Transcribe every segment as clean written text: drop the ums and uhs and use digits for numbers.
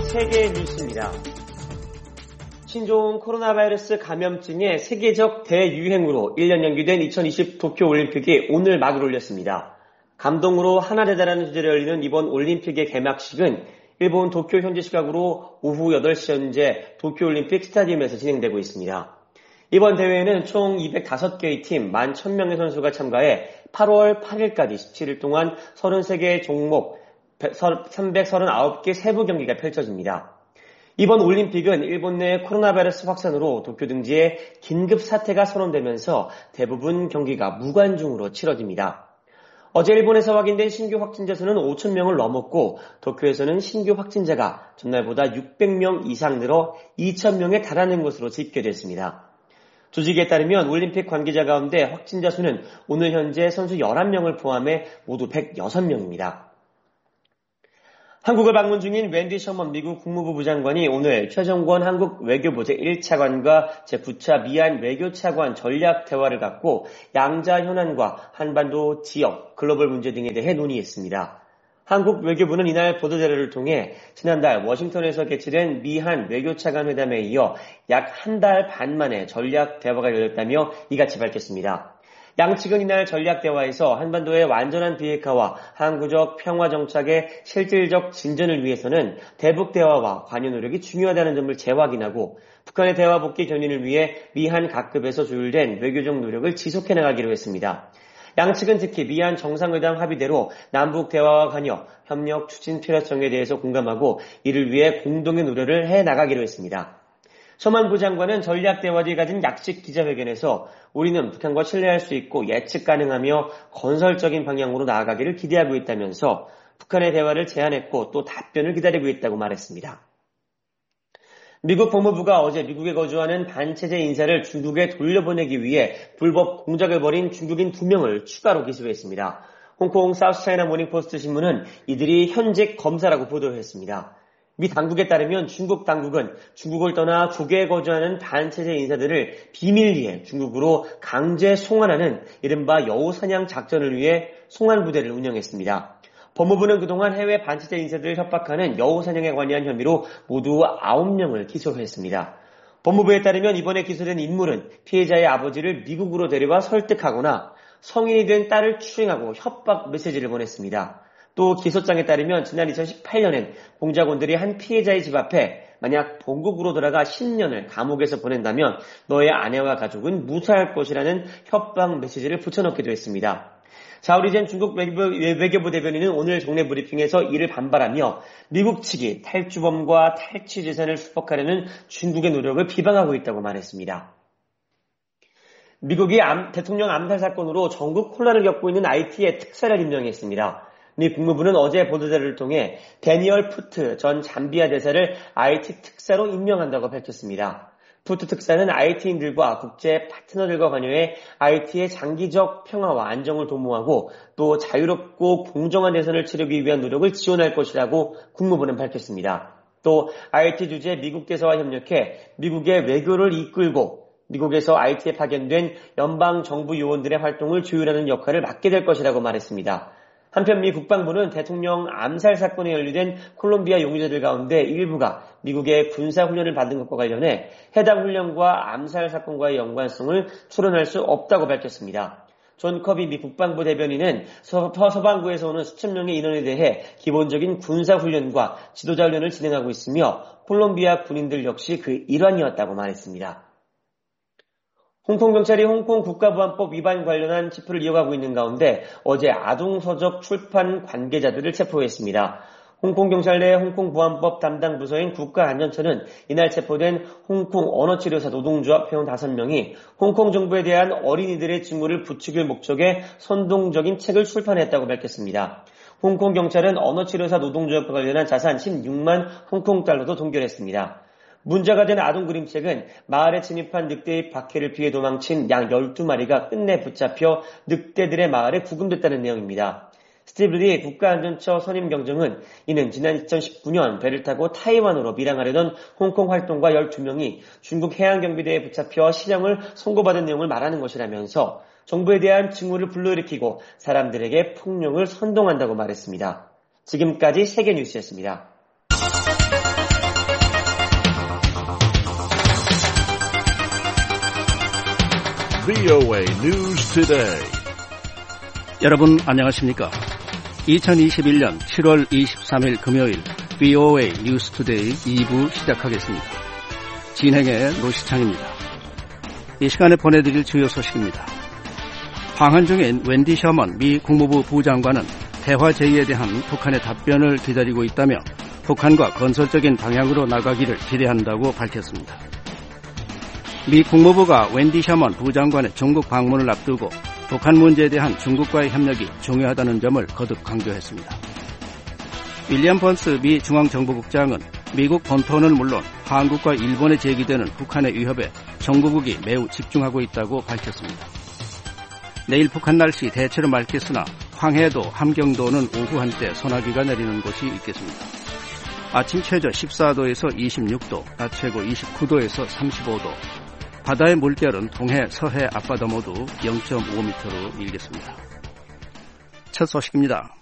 세계 뉴스입니다. 신종 코로나 바이러스 감염증의 세계적 대유행으로 1년 연기된 2020 도쿄올림픽이 오늘 막을 올렸습니다. 감동으로 하나 되다라는 주제로 열리는 이번 올림픽의 개막식은 일본 도쿄 현지 시각으로 오후 8시 현재 도쿄올림픽 스타디움에서 진행되고 있습니다. 이번 대회에는 총 205개의 팀 11,000명의 선수가 참가해 8월 8일까지 17일 동안 33개의 종목 339개 세부 경기가 펼쳐집니다. 이번 올림픽은 일본 내 코로나 바이러스 확산으로 도쿄 등지에 긴급 사태가 선언되면서 대부분 경기가 무관중으로 치러집니다. 어제 일본에서 확인된 신규 확진자 수는 5,000명을 넘었고 도쿄에서는 신규 확진자가 전날보다 600명 이상 늘어 2,000명에 달하는 것으로 집계됐습니다. 조직에 따르면 올림픽 관계자 가운데 확진자 수는 오늘 현재 선수 11명을 포함해 모두 106명입니다. 한국을 방문 중인 웬디 셔먼 미국 국무부 부장관이 오늘 최정권 한국 외교부 제1차관과 제9차 미얀 외교차관 전략 대화를 갖고 양자 현안과 한반도 지역, 글로벌 문제 등에 대해 논의했습니다. 한국 외교부는 이날 보도자료를 통해 지난달 워싱턴에서 개최된 미한 외교차관 회담에 이어 약 한 달 반 만에 전략 대화가 열렸다며 이같이 밝혔습니다. 양측은 이날 전략대화에서 한반도의 완전한 비핵화와 항구적 평화 정착의 실질적 진전을 위해서는 대북 대화와 관여 노력이 중요하다는 점을 재확인하고 북한의 대화 복귀 견인을 위해 미한 각급에서 조율된 외교적 노력을 지속해 나가기로 했습니다. 양측은 특히 미한 정상회담 합의대로 남북 대화와 관여, 협력 추진 필요성에 대해서 공감하고 이를 위해 공동의 노력을 해 나가기로 했습니다. 셔먼 부장관은 전략대화 뒤에 가진 약식 기자회견에서 우리는 북한과 신뢰할 수 있고 예측 가능하며 건설적인 방향으로 나아가기를 기대하고 있다면서 북한의 대화를 제안했고 또 답변을 기다리고 있다고 말했습니다. 미국 법무부가 어제 미국에 거주하는 반체제 인사를 중국에 돌려보내기 위해 불법 공작을 벌인 중국인 2명을 추가로 기소했습니다. 홍콩 사우스차이나 모닝포스트 신문은 이들이 현직 검사라고 보도했습니다. 미 당국에 따르면 중국 당국은 중국을 떠나 국외에 거주하는 반체제 인사들을 비밀리에 중국으로 강제 송환하는 이른바 여우사냥 작전을 위해 송환 부대를 운영했습니다. 법무부는 그동안 해외 반체제 인사들을 협박하는 여우사냥에 관여한 혐의로 모두 9명을 기소했습니다. 법무부에 따르면 이번에 기소된 인물은 피해자의 아버지를 미국으로 데려와 설득하거나 성인이 된 딸을 추행하고 협박 메시지를 보냈습니다. 또 기소장에 따르면 지난 2018년엔 공작원들이 한 피해자의 집 앞에 만약 본국으로 돌아가 10년을 감옥에서 보낸다면 너의 아내와 가족은 무사할 것이라는 협박 메시지를 붙여넣기도 했습니다. 자오리 젠 중국 외교부 대변인은 오늘 정례 브리핑에서 이를 반발하며 미국 측이 탈주범과 탈취 재산을 수복하려는 중국의 노력을 비방하고 있다고 말했습니다. 미국이 대통령 암살 사건으로 전국 혼란을 겪고 있는 IT의 특사를 임명했습니다. 미 국무부는 어제 보도자료를 통해 데니얼 푸트 전 잠비아 대사를 IT 특사로 임명한다고 밝혔습니다. 푸트 특사는 IT인들과 국제 파트너들과 관여해 IT의 장기적 평화와 안정을 도모하고 또 자유롭고 공정한 대선을 치르기 위한 노력을 지원할 것이라고 국무부는 밝혔습니다. 또 IT 주재 미국 대사와 협력해 미국의 외교를 이끌고 미국에서 IT에 파견된 연방정부 요원들의 활동을 조율하는 역할을 맡게 될 것이라고 말했습니다. 한편 미 국방부는 대통령 암살 사건에 연루된 콜롬비아 용의자들 가운데 일부가 미국의 군사훈련을 받은 것과 관련해 해당 훈련과 암살 사건과의 연관성을 추론할 수 없다고 밝혔습니다. 존 커비 미 국방부 대변인은 서방부에서 오는 수천 명의 인원에 대해 기본적인 군사훈련과 지도자 훈련을 진행하고 있으며 콜롬비아 군인들 역시 그 일환이었다고 말했습니다. 홍콩 경찰이 홍콩 국가보안법 위반 관련한 체포를 이어가고 있는 가운데 어제 아동서적 출판 관계자들을 체포했습니다. 홍콩 경찰 내 홍콩 보안법 담당 부서인 국가안전처는 이날 체포된 홍콩 언어치료사 노동조합 회원 5명이 홍콩 정부에 대한 어린이들의 증오를 부추길 목적의 선동적인 책을 출판했다고 밝혔습니다. 홍콩 경찰은 언어치료사 노동조합과 관련한 자산 16만 홍콩 달러도 동결했습니다. 문제가 된 아동 그림책은 마을에 침입한 늑대의 박해를 피해 도망친 양 12마리가 끝내 붙잡혀 늑대들의 마을에 구금됐다는 내용입니다. 스티브 리 국가안전처 선임 경정은 이는 지난 2019년 배를 타고 타이완으로 밀항하려던 홍콩 활동가 12명이 중국 해양경비대에 붙잡혀 실형을 선고받은 내용을 말하는 것이라면서 정부에 대한 증오를 불러일으키고 사람들에게 폭력을 선동한다고 말했습니다. 지금까지 세계뉴스였습니다. VOA News Today. 여러분 안녕하십니까? 2021년 7월 23일 금요일 VOA News Today 2부 시작하겠습니다. 진행의 노시창입니다. 이 시간에 보내드릴 주요 소식입니다. 방한 중인 웬디 셔먼 미 국무부 부장관은 대화 제의에 대한 북한의 답변을 기다리고 있다며 북한과 건설적인 방향으로 나가기를 기대한다고 밝혔습니다. 미 국무부가 웬디 셔먼 부장관의 중국 방문을 앞두고 북한 문제에 대한 중국과의 협력이 중요하다는 점을 거듭 강조했습니다. 윌리엄 번스 미 중앙정보국장은 미국 본토는 물론 한국과 일본에 제기되는 북한의 위협에 정부국이 매우 집중하고 있다고 밝혔습니다. 내일 북한 날씨 대체로 맑겠으나 황해도, 함경도는 오후 한때 소나기가 내리는 곳이 있겠습니다. 아침 최저 14도에서 26도, 낮 최고 29도에서 35도, 바다의 물결은 동해, 서해 앞바다 모두 0.5m로 일겠습니다. 첫 소식입니다.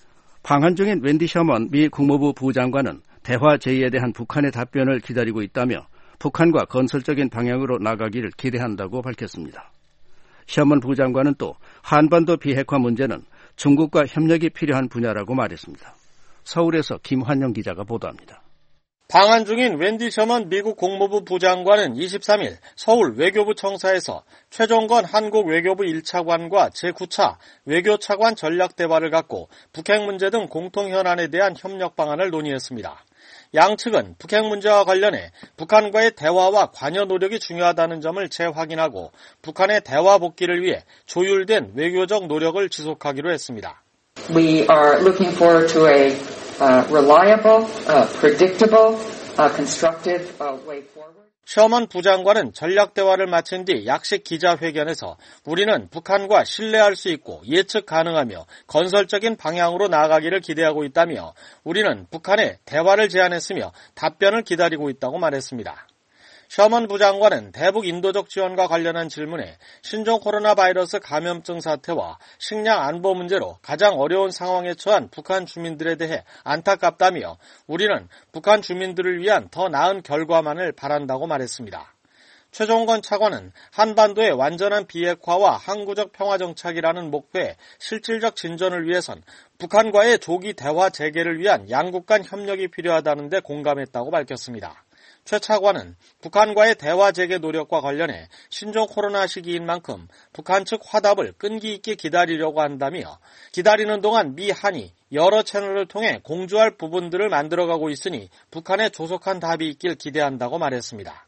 방한 중인 웬디 셔먼 미 국무부 부장관은 대화 제의에 대한 북한의 답변을 기다리고 있다며 북한과 건설적인 방향으로 나가기를 기대한다고 밝혔습니다. 셔먼 부장관은 또 한반도 비핵화 문제는 중국과 협력이 필요한 분야라고 말했습니다. 서울에서 김환영 기자가 보도합니다. 방한 중인 웬디 셔먼 미국 국무부 부장관은 23일 서울 외교부 청사에서 최종건 한국 외교부 1차관과 제9차 외교차관 전략대화를 갖고 북핵 문제 등 공통 현안에 대한 협력 방안을 논의했습니다. 양측은 북핵 문제와 관련해 북한과의 대화와 관여 노력이 중요하다는 점을 재확인하고 북한의 대화 복귀를 위해 조율된 외교적 노력을 지속하기로 했습니다. We are looking forward to a reliable, predictable, constructive way forward. 셔먼 부장관은 전략대화를 마친 뒤 약식 기자회견에서 우리는 북한과 신뢰할 수 있고 예측 가능하며 건설적인 방향으로 나아가기를 기대하고 있다며 우리는 북한에 대화를 제안했으며 답변을 기다리고 있다고 말했습니다. 셔먼 부장관은 대북 인도적 지원과 관련한 질문에 신종 코로나 바이러스 감염증 사태와 식량 안보 문제로 가장 어려운 상황에 처한 북한 주민들에 대해 안타깝다며 우리는 북한 주민들을 위한 더 나은 결과만을 바란다고 말했습니다. 최종건 차관은 한반도의 완전한 비핵화와 항구적 평화정착이라는 목표의 실질적 진전을 위해선 북한과의 조기 대화 재개를 위한 양국 간 협력이 필요하다는 데 공감했다고 밝혔습니다. 최 차관은 북한과의 대화 재개 노력과 관련해 신종 코로나 시기인 만큼 북한 측 화답을 끈기 있게 기다리려고 한다며 기다리는 동안 미, 한이 여러 채널을 통해 공조할 부분들을 만들어가고 있으니 북한에 조속한 답이 있길 기대한다고 말했습니다.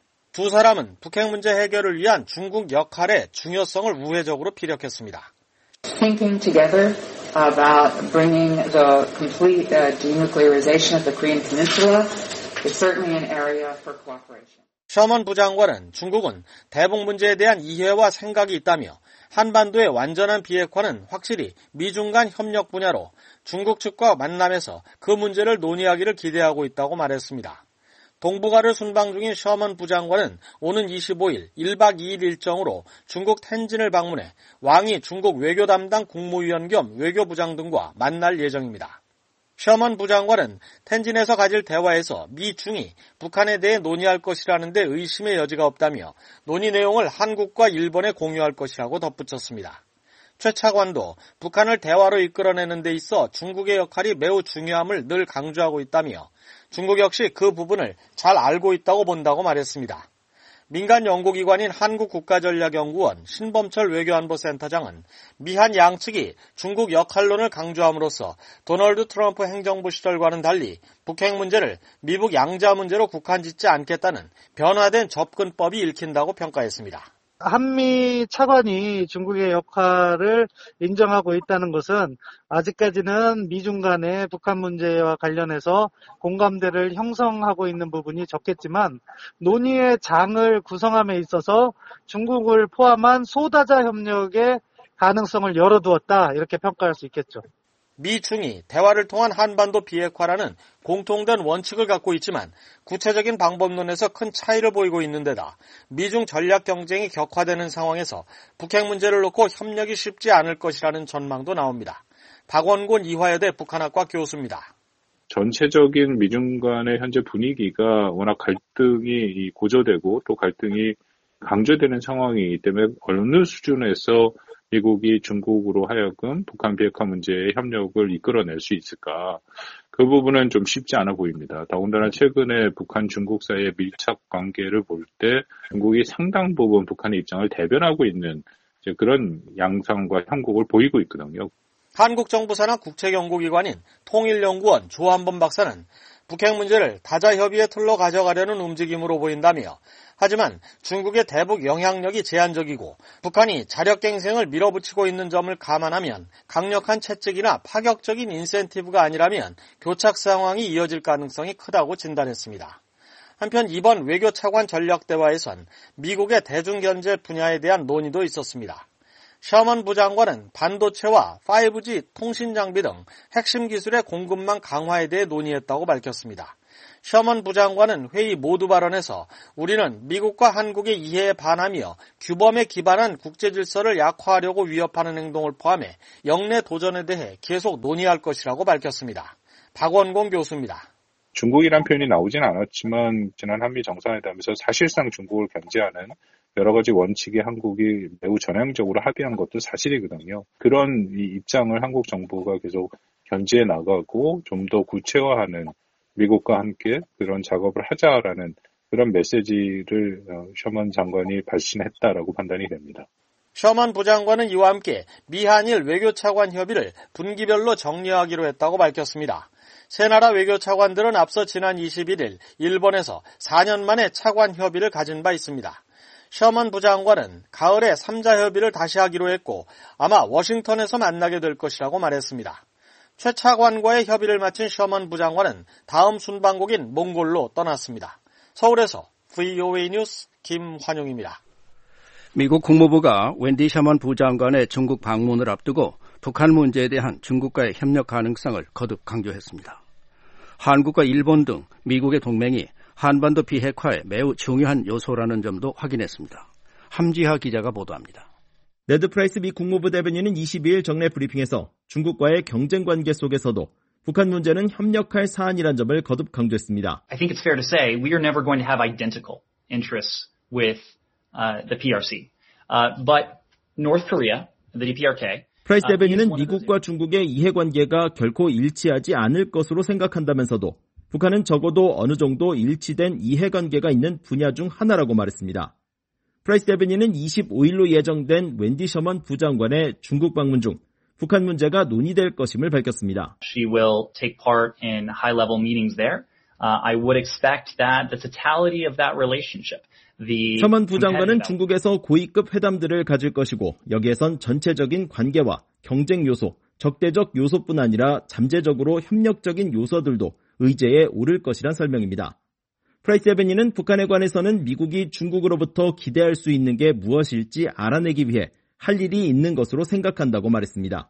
두 사람은 북핵 문제 해결을 위한 중국 역할의 중요성을 우회적으로 피력했습니다. Thinking together about bringing the complete denuclearization of the Korean Peninsula is certainly an area for cooperation. 셔먼 부장관은 중국은 대북 문제에 대한 이해와 생각이 있다며 한반도의 완전한 비핵화는 확실히 미중 간 협력 분야로 중국 측과 만남에서 그 문제를 논의하기를 기대하고 있다고 말했습니다. 동북아를 순방 중인 셔먼 부장관은 오는 25일 1박 2일 일정으로 중국 텐진을 방문해 왕이 중국 외교 담당 국무위원 겸 외교부장 등과 만날 예정입니다. 셔먼 부장관은 텐진에서 가질 대화에서 미, 중이 북한에 대해 논의할 것이라는 데 의심의 여지가 없다며 논의 내용을 한국과 일본에 공유할 것이라고 덧붙였습니다. 최 차관도 북한을 대화로 이끌어내는 데 있어 중국의 역할이 매우 중요함을 늘 강조하고 있다며 중국 역시 그 부분을 잘 알고 있다고 본다고 말했습니다. 민간 연구기관인 한국국가전략연구원 신범철 외교안보센터장은 미한 양측이 중국 역할론을 강조함으로써 도널드 트럼프 행정부 시절과는 달리 북핵 문제를 미북 양자 문제로 국한짓지 않겠다는 변화된 접근법이 읽힌다고 평가했습니다. 한미 차관이 중국의 역할을 인정하고 있다는 것은 아직까지는 미중 간의 북한 문제와 관련해서 공감대를 형성하고 있는 부분이 적겠지만 논의의 장을 구성함에 있어서 중국을 포함한 소다자 협력의 가능성을 열어두었다 이렇게 평가할 수 있겠죠. 미, 중이 대화를 통한 한반도 비핵화라는 공통된 원칙을 갖고 있지만 구체적인 방법론에서 큰 차이를 보이고 있는 데다 미중 전략 경쟁이 격화되는 상황에서 북핵 문제를 놓고 협력이 쉽지 않을 것이라는 전망도 나옵니다. 박원곤 이화여대 북한학과 교수입니다. 전체적인 미중 간의 현재 분위기가 워낙 갈등이 고조되고 또 갈등이 강조되는 상황이기 때문에 어느 수준에서 미국이 중국으로 하여금 북한 비핵화 문제의 협력을 이끌어낼 수 있을까? 그 부분은 좀 쉽지 않아 보입니다. 더군다나 최근에 북한 중국 사이의 밀착 관계를 볼 때 중국이 상당 부분 북한의 입장을 대변하고 있는 그런 양상과 형국을 보이고 있거든요. 한국 정부 산하 국책연구기관인 통일연구원 조한범 박사는 북핵 문제를 다자협의의 틀로 가져가려는 움직임으로 보인다며, 하지만 중국의 대북 영향력이 제한적이고 북한이 자력갱생을 밀어붙이고 있는 점을 감안하면 강력한 채찍이나 파격적인 인센티브가 아니라면 교착 상황이 이어질 가능성이 크다고 진단했습니다. 한편 이번 외교차관 전략대화에선 미국의 대중경제 분야에 대한 논의도 있었습니다. 셔먼 부장관은 반도체와 5G 통신장비 등 핵심 기술의 공급망 강화에 대해 논의했다고 밝혔습니다. 셔먼 부장관은 회의 모두 발언에서 우리는 미국과 한국의 이해에 반하며 규범에 기반한 국제질서를 약화하려고 위협하는 행동을 포함해 영내 도전에 대해 계속 논의할 것이라고 밝혔습니다. 박원공 교수입니다. 중국이란 표현이 나오진 않았지만 지난 한미 정상회담에서 사실상 중국을 견제하는 여러 가지 원칙에 한국이 매우 전향적으로 합의한 것도 사실이거든요. 그런 입장을 한국 정부가 계속 견지해 나가고 좀 더 구체화하는 미국과 함께 그런 작업을 하자라는 그런 메시지를 셔먼 장관이 발신했다라고 판단이 됩니다. 셔먼 부장관은 이와 함께 미한일 외교차관 협의를 분기별로 정리하기로 했다고 밝혔습니다. 세 나라 외교차관들은 앞서 지난 21일 일본에서 4년 만에 차관 협의를 가진 바 있습니다. 셔먼 부장관은 가을에 3자 협의를 다시 하기로 했고 아마 워싱턴에서 만나게 될 것이라고 말했습니다. 최 차관과의 협의를 마친 셔먼 부장관은 다음 순방국인 몽골로 떠났습니다. 서울에서 VOA 뉴스 김환용입니다. 미국 국무부가 웬디 셔먼 부장관의 중국 방문을 앞두고 북한 문제에 대한 중국과의 협력 가능성을 거듭 강조했습니다. 한국과 일본 등 미국의 동맹이 한반도 비핵화의 매우 중요한 요소라는 점도 확인했습니다. 함지하 기자가 보도합니다. 네드 프라이스 미 국무부 대변인은 22일 정례 브리핑에서 중국과의 경쟁 관계 속에서도 북한 문제는 협력할 사안이란 점을 거듭 강조했습니다. I think it's fair to say we are never going to have identical interests with the PRC. But North Korea, the DPRK, 프라이스 대변인은 미국과 중국의 이해관계가 결코 일치하지 않을 것으로 생각한다면서도 북한은 적어도 어느 정도 일치된 이해관계가 있는 분야 중 하나라고 말했습니다. 프라이스 대변인은 25일로 예정된 웬디 셔먼 부장관의 중국 방문 중 북한 문제가 논의될 것임을 밝혔습니다. She will take part in high-level meetings there. I would expect that the totality of that relationship, 셔먼 부장관은 중국에서 고위급 회담들을 가질 것이고 여기에선 전체적인 관계와 경쟁 요소, 적대적 요소뿐 아니라 잠재적으로 협력적인 요소들도 의제에 오를 것이란 설명입니다. 프라이스 대변인은 북한에 관해서는 미국이 중국으로부터 기대할 수 있는 게 무엇일지 알아내기 위해 할 일이 있는 것으로 생각한다고 말했습니다.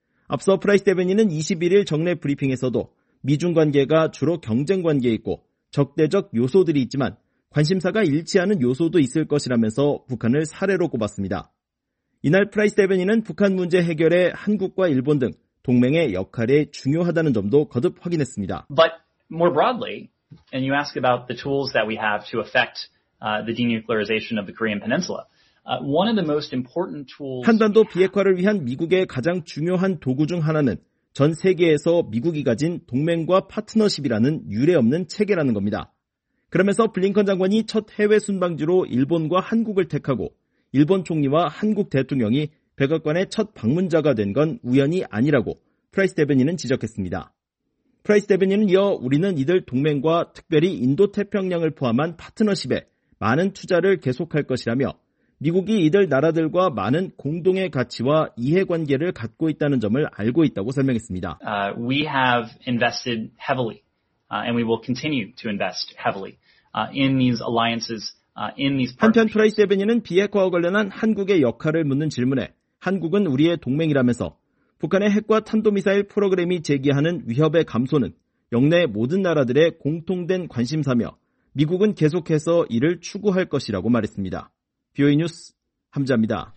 앞서 프라이스 대변인은 21일 정례 브리핑에서도 미중 관계가 주로 경쟁 관계에 있고 적대적 요소들이 있지만 관심사가 일치하는 요소도 있을 것이라면서 북한을 사례로 꼽았습니다. 이날 프라이스 대변인은 북한 문제 해결에 한국과 일본 등 동맹의 역할이 중요하다는 점도 거듭 확인했습니다. But more broadly, and you ask about the tools that we have to affect the denuclearization of the Korean Peninsula. One of the most important tools. 한반도 비핵화를 위한 미국의 가장 중요한 도구 중 하나는 전 세계에서 미국이 가진 동맹과 파트너십이라는 유례없는 체계라는 겁니다. 그러면서 블링컨 장관이 첫 해외 순방지로 일본과 한국을 택하고 일본 총리와 한국 대통령이 백악관의 첫 방문자가 된 건 우연이 아니라고 프라이스 대변인은 지적했습니다. 프라이스 대변인은 이어 우리는 이들 동맹과 특별히 인도태평양을 포함한 파트너십에 많은 투자를 계속할 것이라며 미국이 이들 나라들과 많은 공동의 가치와 이해관계를 갖고 있다는 점을 알고 있다고 설명했습니다. We have invested heavily, and we will continue to invest heavily in these alliances, in these partnerships. 한편 프라이스 대변인은 비핵화와 관련한 한국의 역할을 묻는 질문에 한국은 우리의 동맹이라면서 북한의 핵과 탄도미사일 프로그램이 제기하는 위협의 감소는 영내 모든 나라들의 공통된 관심사며 미국은 계속해서 이를 추구할 것이라고 말했습니다. VOA 뉴스 함자입니다.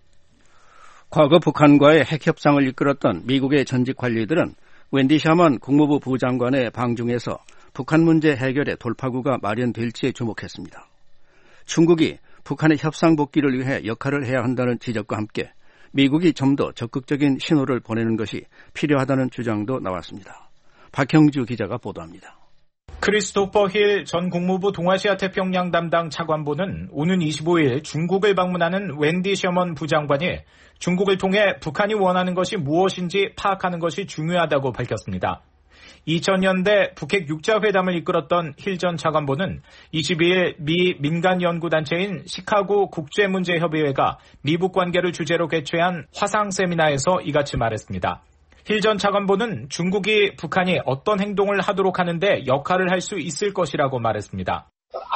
과거 북한과의 핵 협상을 이끌었던 미국의 전직 관리들은 웬디 셔먼 국무부 부장관의 방중에서 북한 문제 해결의 돌파구가 마련될지에 주목했습니다. 중국이 북한의 협상 복귀를 위해 역할을 해야 한다는 지적과 함께 미국이 좀 더 적극적인 신호를 보내는 것이 필요하다는 주장도 나왔습니다. 박형주 기자가 보도합니다. 크리스토퍼 힐 전 국무부 동아시아 태평양 담당 차관보는 오는 25일 중국을 방문하는 웬디 셔먼 부장관이 중국을 통해 북한이 원하는 것이 무엇인지 파악하는 것이 중요하다고 밝혔습니다. 2000년대 북핵 6자 회담을 이끌었던 힐 전 차관보는 22일 미 민간연구단체인 시카고 국제문제협의회가 미북 관계를 주제로 개최한 화상 세미나에서 이같이 말했습니다. 힐 전 차관보는 중국이 북한이 어떤 행동을 하도록 하는데 역할을 할 수 있을 것이라고 말했습니다.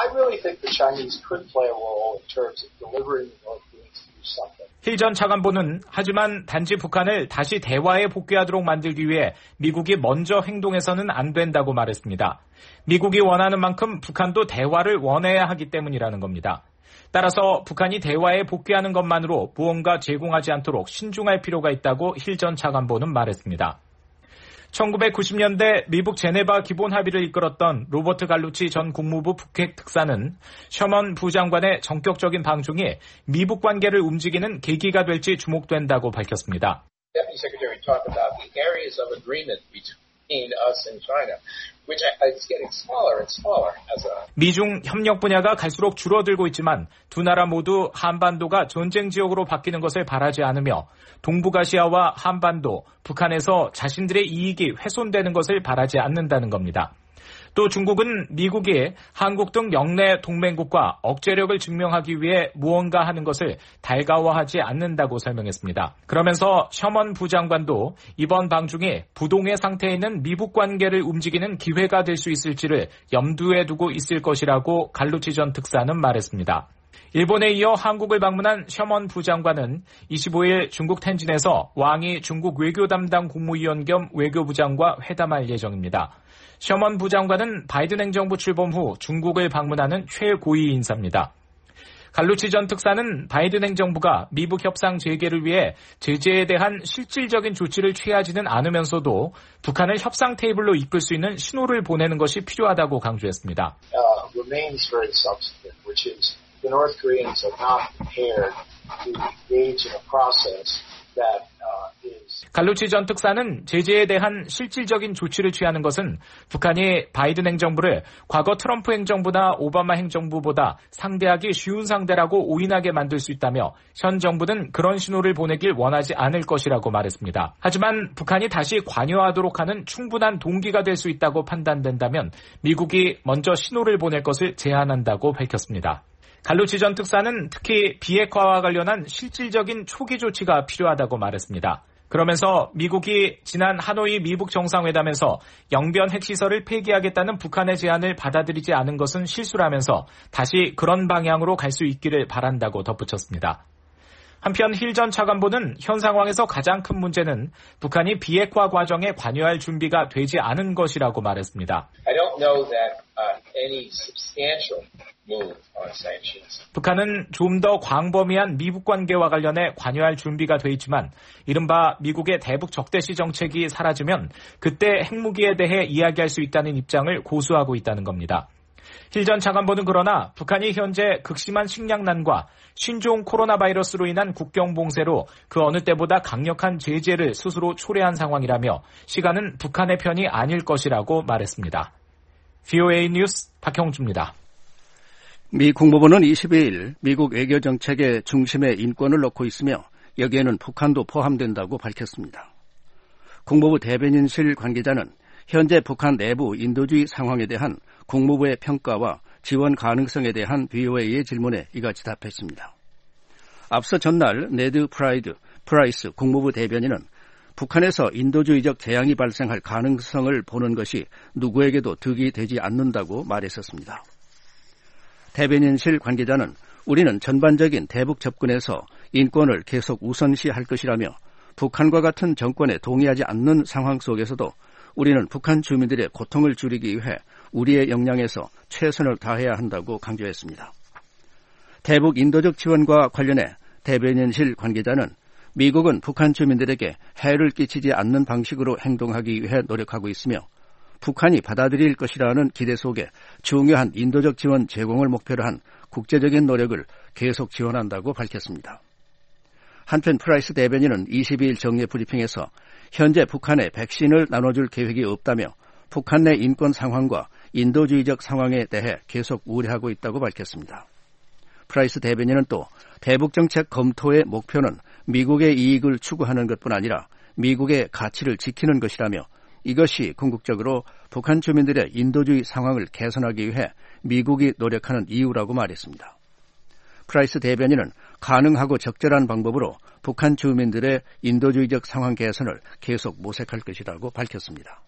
힐 전 차관보는 하지만 단지 북한을 다시 대화에 복귀하도록 만들기 위해 미국이 먼저 행동해서는 안 된다고 말했습니다. 미국이 원하는 만큼 북한도 대화를 원해야 하기 때문이라는 겁니다. 따라서 북한이 대화에 복귀하는 것만으로 무언가 제공하지 않도록 신중할 필요가 있다고 힐 전 차관보는 말했습니다. 1990년대 미북 제네바 기본 합의를 이끌었던 로버트 갈루치 전 국무부 북핵 특사는 셔먼 부장관의 전격적인 방중이 미북 관계를 움직이는 계기가 될지 주목된다고 밝혔습니다. 미중 협력 분야가 갈수록 줄어들고 있지만 두 나라 모두 한반도가 전쟁 지역으로 바뀌는 것을 바라지 않으며 동북아시아와 한반도, 북한에서 자신들의 이익이 훼손되는 것을 바라지 않는다는 겁니다. 또 중국은 미국이 한국 등 영내 동맹국과 억제력을 증명하기 위해 무언가 하는 것을 달가워하지 않는다고 설명했습니다. 그러면서 셔먼 부장관도 이번 방중이 부동의 상태에 있는 미북 관계를 움직이는 기회가 될 수 있을지를 염두에 두고 있을 것이라고 갈루치 전 특사는 말했습니다. 일본에 이어 한국을 방문한 셔먼 부장관은 25일 중국 텐진에서 왕이 중국 외교 담당 국무위원 겸 외교부장과 회담할 예정입니다. 셔먼 부장관은 바이든 행정부 출범 후 중국을 방문하는 최고위 인사입니다. 갈루치 전 특사는 바이든 행정부가 미북 협상 재개를 위해 제재에 대한 실질적인 조치를 취하지는 않으면서도 북한을 협상 테이블로 이끌 수 있는 신호를 보내는 것이 필요하다고 강조했습니다. The North Koreans are not prepared to engage in a process that 갈루치 전 특사는 제재에 대한 실질적인 조치를 취하는 것은 북한이 바이든 행정부를 과거 트럼프 행정부나 오바마 행정부보다 상대하기 쉬운 상대라고 오인하게 만들 수 있다며 현 정부는 그런 신호를 보내길 원하지 않을 것이라고 말했습니다. 하지만 북한이 다시 관여하도록 하는 충분한 동기가 될 수 있다고 판단된다면 미국이 먼저 신호를 보낼 것을 제안한다고 밝혔습니다. 갈루치 전 특사는 특히 비핵화와 관련한 실질적인 초기 조치가 필요하다고 말했습니다. 그러면서 미국이 지난 하노이 미북 정상회담에서 영변 핵시설을 폐기하겠다는 북한의 제안을 받아들이지 않은 것은 실수라면서 다시 그런 방향으로 갈 수 있기를 바란다고 덧붙였습니다. 한편 힐 전 차관보는 현 상황에서 가장 큰 문제는 북한이 비핵화 과정에 관여할 준비가 되지 않은 것이라고 말했습니다. I don't know that any substantial move on sanctions. 북한은 좀 더 광범위한 미북 관계와 관련해 관여할 준비가 돼 있지만 이른바 미국의 대북 적대시 정책이 사라지면 그때 핵무기에 대해 이야기할 수 있다는 입장을 고수하고 있다는 겁니다. 힐 전 차관보는 그러나 북한이 현재 극심한 식량난과 신종 코로나 바이러스로 인한 국경 봉쇄로 그 어느 때보다 강력한 제재를 스스로 초래한 상황이라며 시간은 북한의 편이 아닐 것이라고 말했습니다. VOA 뉴스 박형주입니다. 미 국무부는 22일 미국 외교정책의 중심에 인권을 놓고 있으며 여기에는 북한도 포함된다고 밝혔습니다. 국무부 대변인실 관계자는 현재 북한 내부 인도주의 상황에 대한 국무부의 평가와 지원 가능성에 대한 VOA의 질문에 이같이 답했습니다. 앞서 전날 네드 프라이스 국무부 대변인은 북한에서 인도주의적 재앙이 발생할 가능성을 보는 것이 누구에게도 득이 되지 않는다고 말했었습니다. 대변인실 관계자는 우리는 전반적인 대북 접근에서 인권을 계속 우선시할 것이라며 북한과 같은 정권에 동의하지 않는 상황 속에서도 우리는 북한 주민들의 고통을 줄이기 위해 우리의 역량에서 최선을 다해야 한다고 강조했습니다. 대북 인도적 지원과 관련해 대변인실 관계자는 미국은 북한 주민들에게 해를 끼치지 않는 방식으로 행동하기 위해 노력하고 있으며 북한이 받아들일 것이라는 기대 속에 중요한 인도적 지원 제공을 목표로 한 국제적인 노력을 계속 지원한다고 밝혔습니다. 한편 프라이스 대변인은 22일 정례 브리핑에서 현재 북한에 백신을 나눠줄 계획이 없다며 북한 내 인권 상황과 인도주의적 상황에 대해 계속 우려하고 있다고 밝혔습니다. 프라이스 대변인은 또 대북 정책 검토의 목표는 미국의 이익을 추구하는 것뿐 아니라 미국의 가치를 지키는 것이라며 이것이 궁극적으로 북한 주민들의 인도주의 상황을 개선하기 위해 미국이 노력하는 이유라고 말했습니다. 프라이스 대변인은 가능하고 적절한 방법으로 북한 주민들의 인도주의적 상황 개선을 계속 모색할 것이라고 밝혔습니다.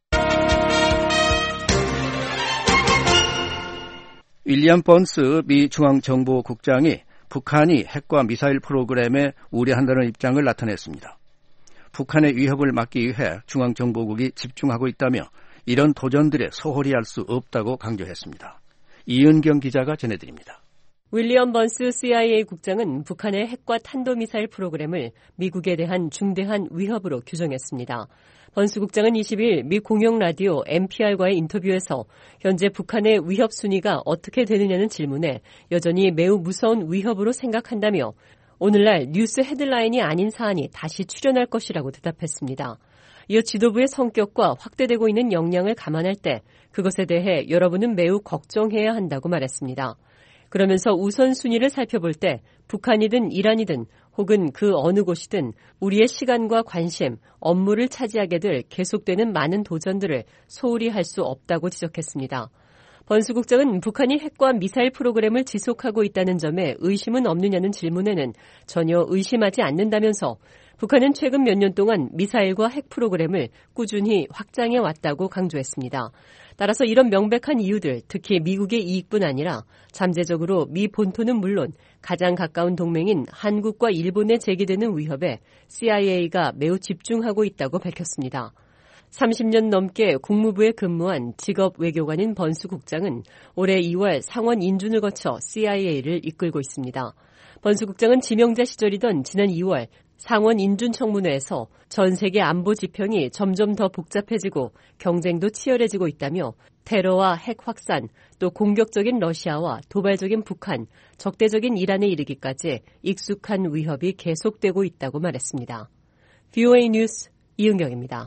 윌리엄 번스 미 중앙정보국장이 북한이 핵과 미사일 프로그램에 우려한다는 입장을 나타냈습니다. 북한의 위협을 막기 위해 중앙정보국이 집중하고 있다며 이런 도전들에 소홀히 할 수 없다고 강조했습니다. 이은경 기자가 전해드립니다. 윌리엄 번스 CIA 국장은 북한의 핵과 탄도미사일 프로그램을 미국에 대한 중대한 위협으로 규정했습니다. 번스 국장은 20일 미 공영 라디오 NPR과의 인터뷰에서 현재 북한의 위협 순위가 어떻게 되느냐는 질문에 여전히 매우 무서운 위협으로 생각한다며 오늘날 뉴스 헤드라인이 아닌 사안이 다시 출현할 것이라고 대답했습니다. 이어 지도부의 성격과 확대되고 있는 역량을 감안할 때 그것에 대해 여러분은 매우 걱정해야 한다고 말했습니다. 그러면서 우선순위를 살펴볼 때 북한이든 이란이든 혹은 그 어느 곳이든 우리의 시간과 관심, 업무를 차지하게 될 계속되는 많은 도전들을 소홀히 할 수 없다고 지적했습니다. 번스 국장은 북한이 핵과 미사일 프로그램을 지속하고 있다는 점에 의심은 없느냐는 질문에는 전혀 의심하지 않는다면서 북한은 최근 몇 년 동안 미사일과 핵 프로그램을 꾸준히 확장해 왔다고 강조했습니다. 따라서 이런 명백한 이유들, 특히 미국의 이익뿐 아니라 잠재적으로 미 본토는 물론 가장 가까운 동맹인 한국과 일본에 제기되는 위협에 CIA가 매우 집중하고 있다고 밝혔습니다. 30년 넘게 국무부에 근무한 직업 외교관인 번스 국장은 올해 2월 상원 인준을 거쳐 CIA를 이끌고 있습니다. 번스 국장은 지명자 시절이던 지난 2월 상원 인준청문회에서 전 세계 안보 지평이 점점 더 복잡해지고 경쟁도 치열해지고 있다며 테러와 핵 확산, 또 공격적인 러시아와 도발적인 북한, 적대적인 이란에 이르기까지 익숙한 위협이 계속되고 있다고 말했습니다. VOA 뉴스 이은경입니다.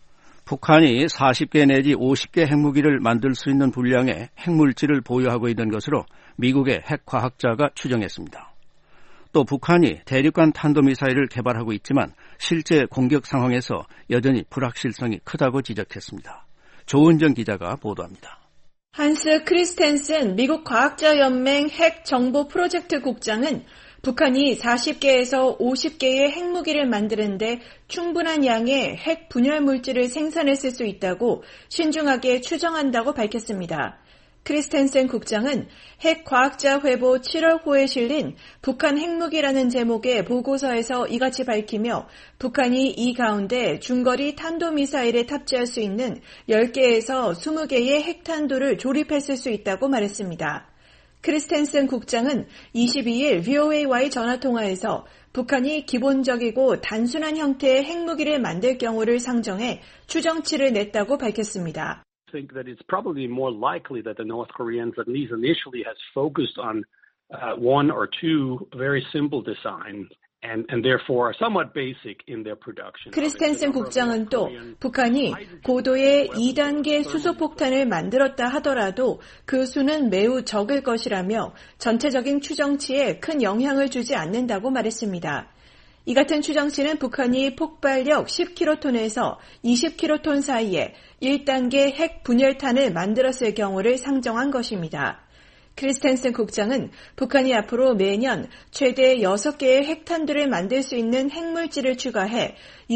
북한이 40개 내지 50개 핵무기를 만들 수 있는 분량의 핵물질을 보유하고 있는 것으로 미국의 핵과학자가 추정했습니다. 또 북한이 대륙간 탄도미사일을 개발하고 있지만 실제 공격 상황에서 여전히 불확실성이 크다고 지적했습니다. 조은정 기자가 보도합니다. 한스 크리스텐슨 미국 과학자연맹 핵정보 프로젝트 국장은 북한이 40개에서 50개의 핵무기를 만드는데 충분한 양의 핵 분열 물질을 생산했을 수 있다고 신중하게 추정한다고 밝혔습니다. 크리스텐센 국장은 핵과학자 회보 7월호에 실린 북한 핵무기라는 제목의 보고서에서 이같이 밝히며 북한이 이 가운데 중거리 탄도미사일에 탑재할 수 있는 10개에서 20개의 핵탄두를 조립했을 수 있다고 말했습니다. 크리스텐센 국장은 22일 VOA와의 전화통화에서 북한이 기본적이고 단순한 형태의 핵무기를 만들 경우를 상정해 추정치를 냈다고 밝혔습니다. think that it's probably more likely that the North Koreans, at least initially, has focused on one or two very simple designs and therefore are somewhat basic in their production. 크리스텐센 국장은 또 북한이 고도의 2단계 수소폭탄을 만들었다 하더라도 그 수는 매우 적을 것이라며 전체적인 추정치에 큰 영향을 주지 않는다고 말했습니다. 이 같은 추정치는 북한이 폭발력 10킬로톤에서 20킬로톤 사이에 1단계 핵 분열탄을 만들었을 경우를 상정한 것입니다. 크리스텐센 국장은 북한이 앞으로 매년 최대 6개의 핵탄두를 만들 수 있는 핵물질을 추가해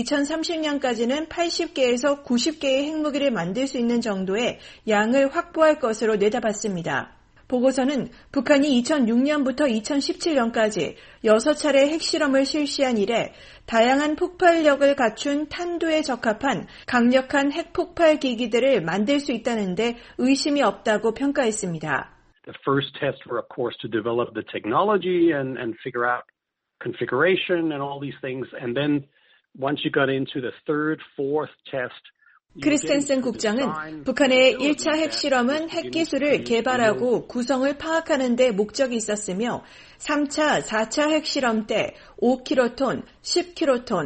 2030년까지는 80개에서 90개의 핵무기를 만들 수 있는 정도의 양을 확보할 것으로 내다봤습니다. 보고서는 북한이 2006년부터 2017년까지 6차례 핵실험을 실시한 이래 다양한 폭발력을 갖춘 탄두에 적합한 강력한 핵폭발 기기들을 만들 수 있다는데 의심이 없다고 평가했습니다. The first tests were, of course, to develop the technology and figure out configuration and all these things. And then once you got into the third, fourth test, 크리스텐슨 국장은 북한의 1차 핵실험은 핵기술을 개발하고 구성을 파악하는 데 목적이 있었으며 3차, 4차 핵실험 때 5킬로톤, 10킬로톤,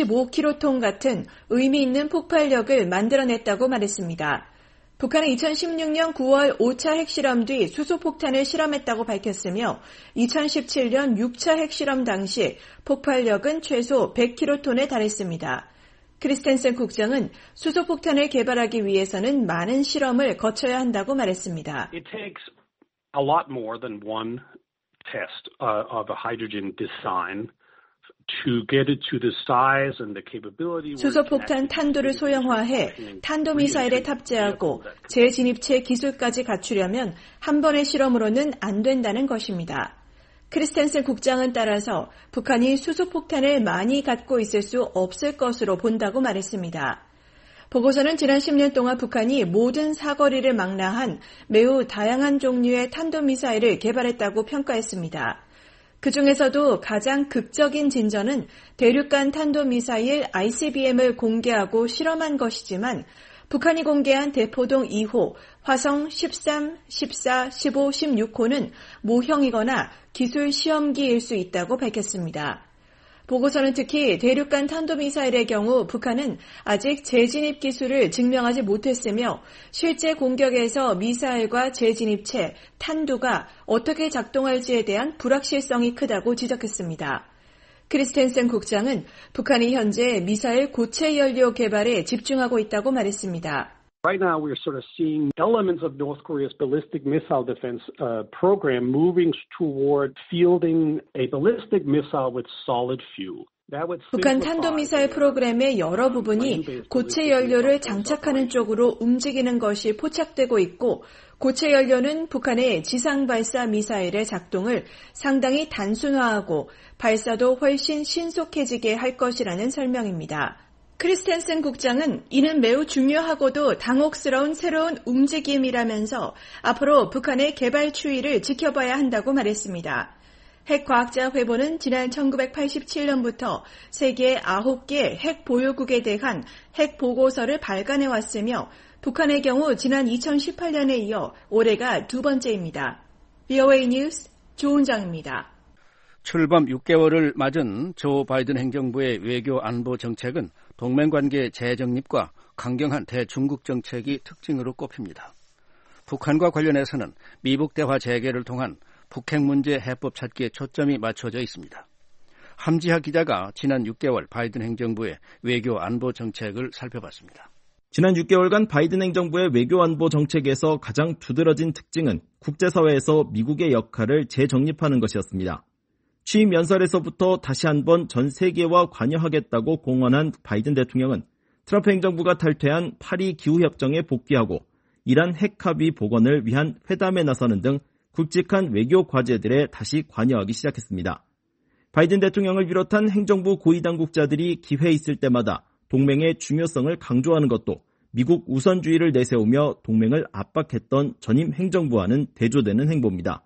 15킬로톤 같은 의미 있는 폭발력을 만들어냈다고 말했습니다. 북한은 2016년 9월 5차 핵실험 뒤 수소폭탄을 실험했다고 밝혔으며 2017년 6차 핵실험 당시 폭발력은 최소 100킬로톤에 달했습니다. 크리스텐슨 국장은 수소폭탄을 개발하기 위해서는 많은 실험을 거쳐야 한다고 말했습니다. It takes a lot more than one test of a hydrogen design to get it to the size and the capability. 수소폭탄 탄도를 소형화해 탄도미사일에 탑재하고 재진입체 기술까지 갖추려면 한 번의 실험으로는 안 된다는 것입니다. 크리스텐슨 국장은 따라서 북한이 수소폭탄을 많이 갖고 있을 수 없을 것으로 본다고 말했습니다. 보고서는 지난 10년 동안 북한이 모든 사거리를 망라한 매우 다양한 종류의 탄도미사일을 개발했다고 평가했습니다. 그 중에서도 가장 극적인 진전은 대륙간 탄도미사일 ICBM을 공개하고 실험한 것이지만 북한이 공개한 대포동 2호, 화성 13, 14, 15, 16호는 모형이거나 기술 시험기일 수 있다고 밝혔습니다. 보고서는 특히 대륙간 탄도미사일의 경우 북한은 아직 재진입 기술을 증명하지 못했으며 실제 공격에서 미사일과 재진입체, 탄두가 어떻게 작동할지에 대한 불확실성이 크다고 지적했습니다. 크리스텐슨 국장은 북한이 현재 미사일 고체 연료 개발에 집중하고 있다고 말했습니다. Right now, we're sort of seeing elements of North Korea's ballistic missile defense program moving toward fielding a ballistic missile with solid fuel. 북한 탄도미사일 프로그램의 여러 부분이 고체 연료를 장착하는 쪽으로 움직이는 것이 포착되고 있고 고체 연료는 북한의 지상 발사 미사일의 작동을 상당히 단순화하고 발사도 훨씬 신속해지게 할 것이라는 설명입니다. 크리스텐슨 국장은 이는 매우 중요하고도 당혹스러운 새로운 움직임이라면서 앞으로 북한의 개발 추이를 지켜봐야 한다고 말했습니다. 핵과학자 회보는 지난 1987년부터 세계 9개 핵 보유국에 대한 핵 보고서를 발간해왔으며 북한의 경우 지난 2018년에 이어 올해가 두 번째입니다. VOA 뉴스 조은정입니다. 출범 6개월을 맞은 조 바이든 행정부의 외교 안보 정책은 동맹관계 재정립과 강경한 대중국 정책이 특징으로 꼽힙니다. 북한과 관련해서는 미북 대화 재개를 통한 북핵 문제 해법 찾기에 초점이 맞춰져 있습니다. 함지하 기자가 지난 6개월 바이든 행정부의 외교 안보 정책을 살펴봤습니다. 지난 6개월간 바이든 행정부의 외교 안보 정책에서 가장 두드러진 특징은 국제사회에서 미국의 역할을 재정립하는 것이었습니다. 취임 연설에서부터 다시 한번 전 세계와 관여하겠다고 공언한 바이든 대통령은 트럼프 행정부가 탈퇴한 파리 기후협정에 복귀하고 이란 핵합의 복원을 위한 회담에 나서는 등 굵직한 외교 과제들에 다시 관여하기 시작했습니다. 바이든 대통령을 비롯한 행정부 고위 당국자들이 기회 있을 때마다 동맹의 중요성을 강조하는 것도 미국 우선주의를 내세우며 동맹을 압박했던 전임 행정부와는 대조되는 행보입니다.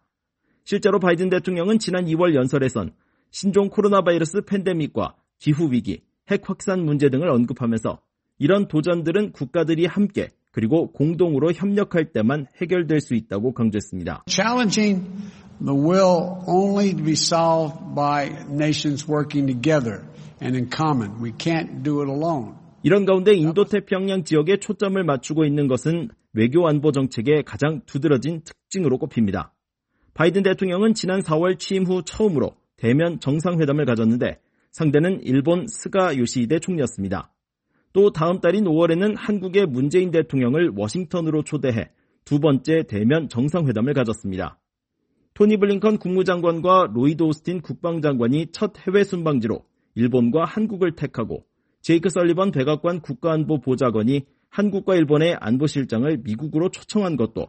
실제로 바이든 대통령은 지난 2월 연설에선 신종 코로나 바이러스 팬데믹과 기후위기, 핵 확산 문제 등을 언급하면서 이런 도전들은 국가들이 함께 그리고 공동으로 협력할 때만 해결될 수 있다고 강조했습니다. Challenging the will only to be solved by nations working together and in common. We can't do it alone. 이런 가운데 인도태평양 지역에 초점을 맞추고 있는 것은 외교 안보 정책의 가장 두드러진 특징으로 꼽힙니다. 바이든 대통령은 지난 4월 취임 후 처음으로 대면 정상회담을 가졌는데 상대는 일본 스가 요시히데 총리였습니다. 또 다음 달인 5월에는 한국의 문재인 대통령을 워싱턴으로 초대해 두 번째 대면 정상회담을 가졌습니다. 토니 블링컨 국무장관과 로이드 오스틴 국방장관이 첫 해외 순방지로 일본과 한국을 택하고 제이크 설리번 백악관 국가안보 보좌관이 한국과 일본의 안보실장을 미국으로 초청한 것도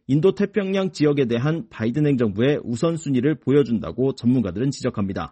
인도태평양 지역에 대한 바이든 행정부의 우선순위를 보여준다고 전문가들은 지적합니다.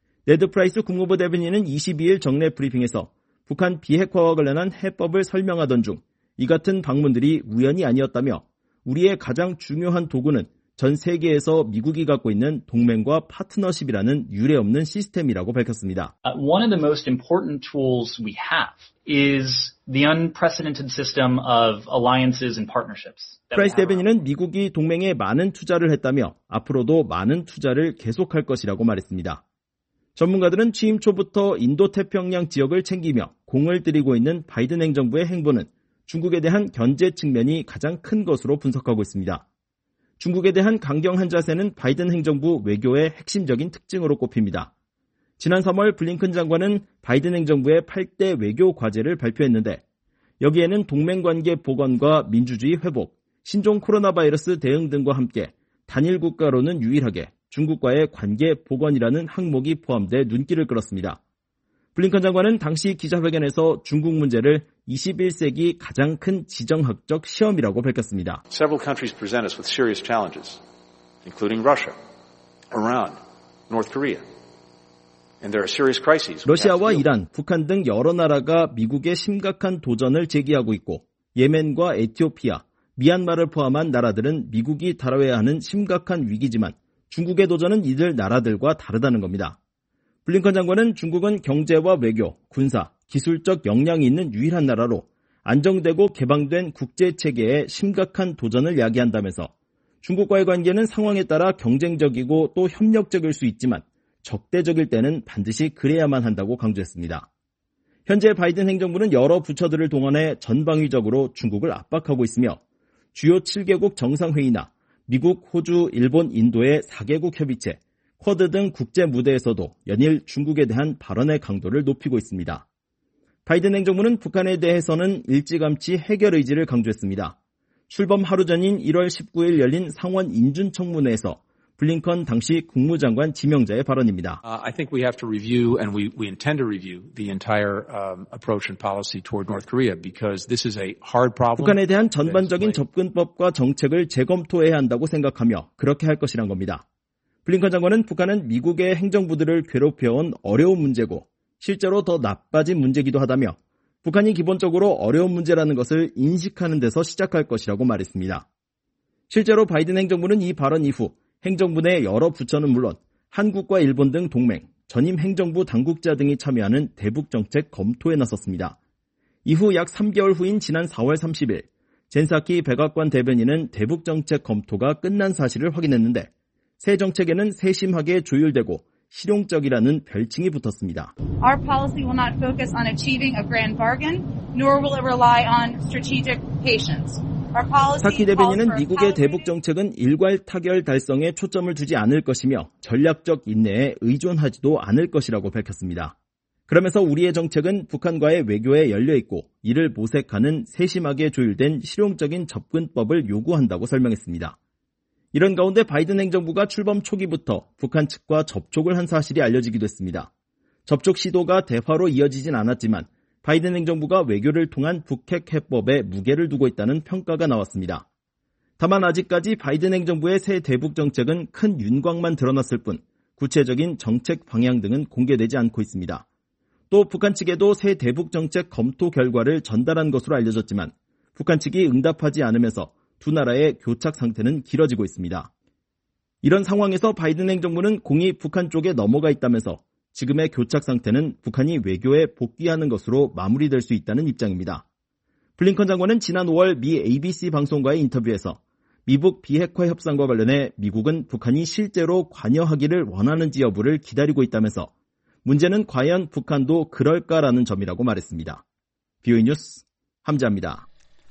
네드 프라이스 국무부 대변인은 22일 정례 브리핑에서 북한 비핵화와 관련한 해법을 설명하던 중 이 같은 방문들이 우연이 아니었다며 우리의 가장 중요한 도구는 전 세계에서 미국이 갖고 있는 동맹과 파트너십이라는 유례없는 시스템이라고 밝혔습니다. One of the most important tools we have is the unprecedented system of alliances and partnerships. 프라이스 대변인은 미국이 동맹에 많은 투자를 했다며 앞으로도 많은 투자를 계속할 것이라고 말했습니다. 전문가들은 취임 초부터 인도태평양 지역을 챙기며 공을 들이고 있는 바이든 행정부의 행보는 중국에 대한 견제 측면이 가장 큰 것으로 분석하고 있습니다. 중국에 대한 강경한 자세는 바이든 행정부 외교의 핵심적인 특징으로 꼽힙니다. 지난 3월 블링컨 장관은 바이든 행정부의 8대 외교 과제를 발표했는데 여기에는 동맹관계 복원과 민주주의 회복, 신종 코로나 바이러스 대응 등과 함께 단일 국가로는 유일하게 중국과의 관계 복원이라는 항목이 포함돼 눈길을 끌었습니다. 블링컨 장관은 당시 기자회견에서 중국 문제를 21세기 가장 큰 지정학적 시험이라고 밝혔습니다. Several countries present us with serious challenges, including Russia, Iran, North Korea. And there are serious crises. 러시아와 이란, 북한 등 여러 나라가 미국에 심각한 도전을 제기하고 있고 예멘과 에티오피아, 미얀마를 포함한 나라들은 미국이 다뤄야 하는 심각한 위기지만 중국의 도전은 이들 나라들과 다르다는 겁니다. 블링컨 장관은 중국은 경제와 외교, 군사, 기술적 역량이 있는 유일한 나라로 안정되고 개방된 국제체계에 심각한 도전을 야기한다면서 중국과의 관계는 상황에 따라 경쟁적이고 또 협력적일 수 있지만 적대적일 때는 반드시 그래야만 한다고 강조했습니다. 현재 바이든 행정부는 여러 부처들을 동원해 전방위적으로 중국을 압박하고 있으며 주요 7개국 정상회의나 미국, 호주, 일본, 인도의 4개국 협의체, 쿼드 등 국제 무대에서도 연일 중국에 대한 발언의 강도를 높이고 있습니다. 바이든 행정부는 북한에 대해서는 일찌감치 해결 의지를 강조했습니다. 출범 하루 전인 1월 19일 열린 상원 인준청문회에서 블링컨 당시 국무장관 지명자의 발언입니다. I think we have to review and we intend to review the entire approach and policy toward North Korea because this is a hard problem. 북한에 대한 전반적인 접근법과 정책을 재검토해야 한다고 생각하며 그렇게 할 것이란 겁니다. 블링컨 장관은 북한은 미국의 행정부들을 괴롭혀온 어려운 문제고 실제로 더 나빠진 문제이기도 하다며 북한이 기본적으로 어려운 문제라는 것을 인식하는 데서 시작할 것이라고 말했습니다. 실제로 바이든 행정부는 이 발언 이후 행정부 내 여러 부처는 물론 한국과 일본 등 동맹, 전임 행정부 당국자 등이 참여하는 대북정책 검토에 나섰습니다. 이후 약 3개월 후인 지난 4월 30일 젠사키 백악관 대변인은 대북정책 검토가 끝난 사실을 확인했는데 새 정책에는 세심하게 조율되고 실용적이라는 별칭이 붙었습니다. Our policy will not focus on achieving a grand bargain, nor will it rely on strategic patience. 사키 대변인은 미국의 대북 정책은 일괄 타결 달성에 초점을 두지 않을 것이며 전략적 인내에 의존하지도 않을 것이라고 밝혔습니다. 그러면서 우리의 정책은 북한과의 외교에 열려있고 이를 모색하는 세심하게 조율된 실용적인 접근법을 요구한다고 설명했습니다. 이런 가운데 바이든 행정부가 출범 초기부터 북한 측과 접촉을 한 사실이 알려지기도 했습니다. 접촉 시도가 대화로 이어지진 않았지만 바이든 행정부가 외교를 통한 북핵 해법에 무게를 두고 있다는 평가가 나왔습니다. 다만 아직까지 바이든 행정부의 새 대북 정책은 큰 윤곽만 드러났을 뿐 구체적인 정책 방향 등은 공개되지 않고 있습니다. 또 북한 측에도 새 대북 정책 검토 결과를 전달한 것으로 알려졌지만 북한 측이 응답하지 않으면서 두 나라의 교착 상태는 길어지고 있습니다. 이런 상황에서 바이든 행정부는 공이 북한 쪽에 넘어가 있다면서 지금의 교착 상태는 북한이 외교에 복귀하는 것으로 마무리될 수 있다는 입장입니다. 블링컨 장관은 지난 5월 미 ABC 방송과의 인터뷰에서 미북 비핵화 협상과 관련해 미국은 북한이 실제로 관여하기를 원하는지 여부를 기다리고 있다면서 문제는 과연 북한도 그럴까라는 점이라고 말했습니다. BOE 뉴스 함재합니다.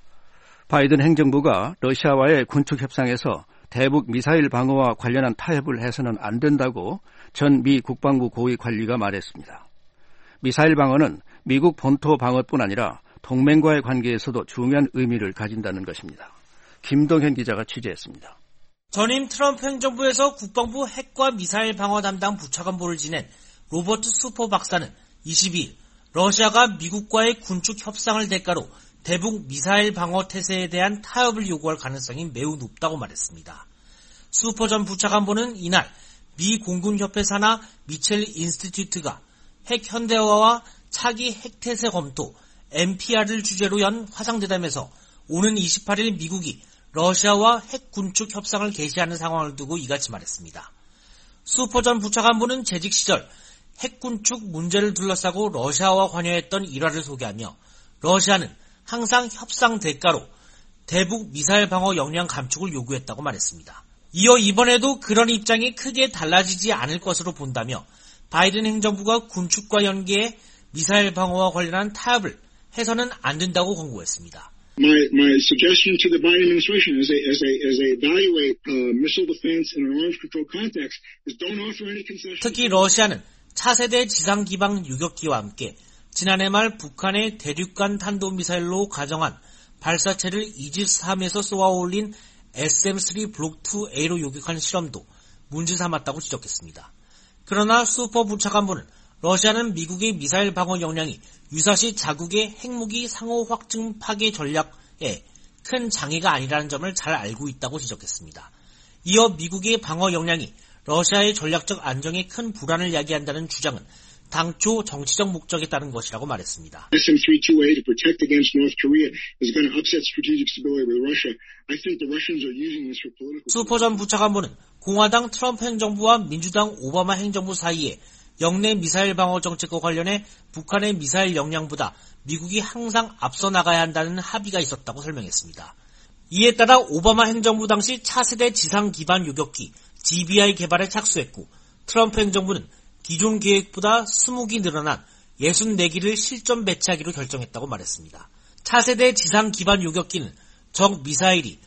바이든 행정부가 러시아와의 군축 협상에서 대북 미사일 방어와 관련한 타협을 해서는 안 된다고 전 미 국방부 고위 관리가 말했습니다. 미사일 방어는 미국 본토 방어뿐 아니라 동맹과의 관계에서도 중요한 의미를 가진다는 것입니다. 김동현 기자가 취재했습니다. 전임 트럼프 행정부에서 국방부 핵과 미사일 방어 담당 부차관보를 지낸 로버트 수퍼 박사는 22일 러시아가 미국과의 군축 협상을 대가로 대북 미사일 방어 태세에 대한 타협을 요구할 가능성이 매우 높다고 말했습니다. 수퍼 전 부차관보는 이날 미 공군협회 산하 미첼 인스티튜트가 핵 현대화와 차기 핵태세 검토 MPR을 주제로 연 화상대담에서 오는 28일 미국이 러시아와 핵 군축 협상을 개시하는 상황을 두고 이같이 말했습니다. 수퍼 전 부차관보는 재직 시절 핵 군축 문제를 둘러싸고 러시아와 관여했던 일화를 소개하며 러시아는 항상 협상 대가로 대북 미사일 방어 역량 감축을 요구했다고 말했습니다. 이어 이번에도 그런 입장이 크게 달라지지 않을 것으로 본다며 바이든 행정부가 군축과 연계해 미사일 방어와 관련한 타협을 해서는 안 된다고 권고했습니다. My suggestion to the Biden administration as they evaluate missile defense in an arms control context is don't offer any concessions. 특히 러시아는 차세대 지상 기반 유격기와 함께 지난해 말 북한의 대륙간 탄도미사일로 가정한 발사체를 이지스-3에서 쏘아 올린 SM-3 블록2A로 요격한 실험도 문제 삼았다고 지적했습니다. 그러나 수퍼 부차관보는 러시아는 미국의 미사일 방어 역량이 유사시 자국의 핵무기 상호 확증 파괴 전략에 큰 장애가 아니라는 점을 잘 알고 있다고 지적했습니다. 이어 미국의 방어 역량이 러시아의 전략적 안정에 큰 불안을 야기한다는 주장은 당초 정치적 목적에 따른 것이라고 말했습니다. SM-328 to protect against North Korea is going to upset strategic stability with Russia. I think the Russians are using this for political. 수퍼 전 부차관보는 공화당 트럼프 행정부와 민주당 오바마 행정부 사이에 영내 미사일 방어 정책과 관련해 북한의 미사일 역량보다 미국이 항상 앞서 나가야 한다는 합의가 있었다고 설명했습니다. 이에 따라 오바마 행정부 당시 차세대 지상 기반 요격기 GBI 개발에 착수했고 트럼프 행정부는 기존 계획보다 20기 늘어난 64기를 실전 배치하기로 결정했다고 말했습니다. 차세대 지상 기반 요격기는 적 미사일이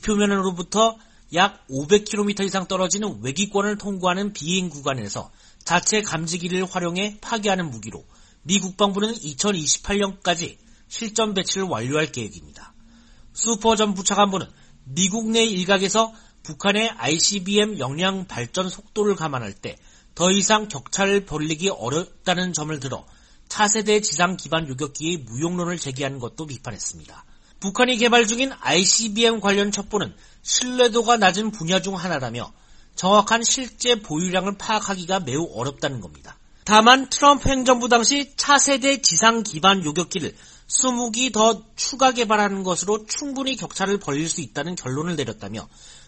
지표면으로부터 약 500km 이상 떨어지는 외기권을 통과하는 비행 구간에서 자체 감지기를 활용해 파괴하는 무기로 미 국방부는 2028년까지 실전 배치를 완료할 계획입니다. 수퍼 전 부차관보는 미국 내 일각에서 북한의 ICBM 역량 발전 속도를 감안할 때 더 이상 격차를 벌리기 어렵다는 점을 들어 차세대 지상 기반 요격기의 무용론을 제기하는 것도 비판했습니다. 북한이 개발 중인 ICBM 관련 첩보는 신뢰도가 낮은 분야 중 하나라며 정확한 실제 보유량을 파악하기가 매우 어렵다는 겁니다. 다만 트럼프 행정부 당시 차세대 지상 기반 요격기를 20기 더 추가 개발하는 것으로 충분히 격차를 벌릴 수 있다는 결론을 내렸다며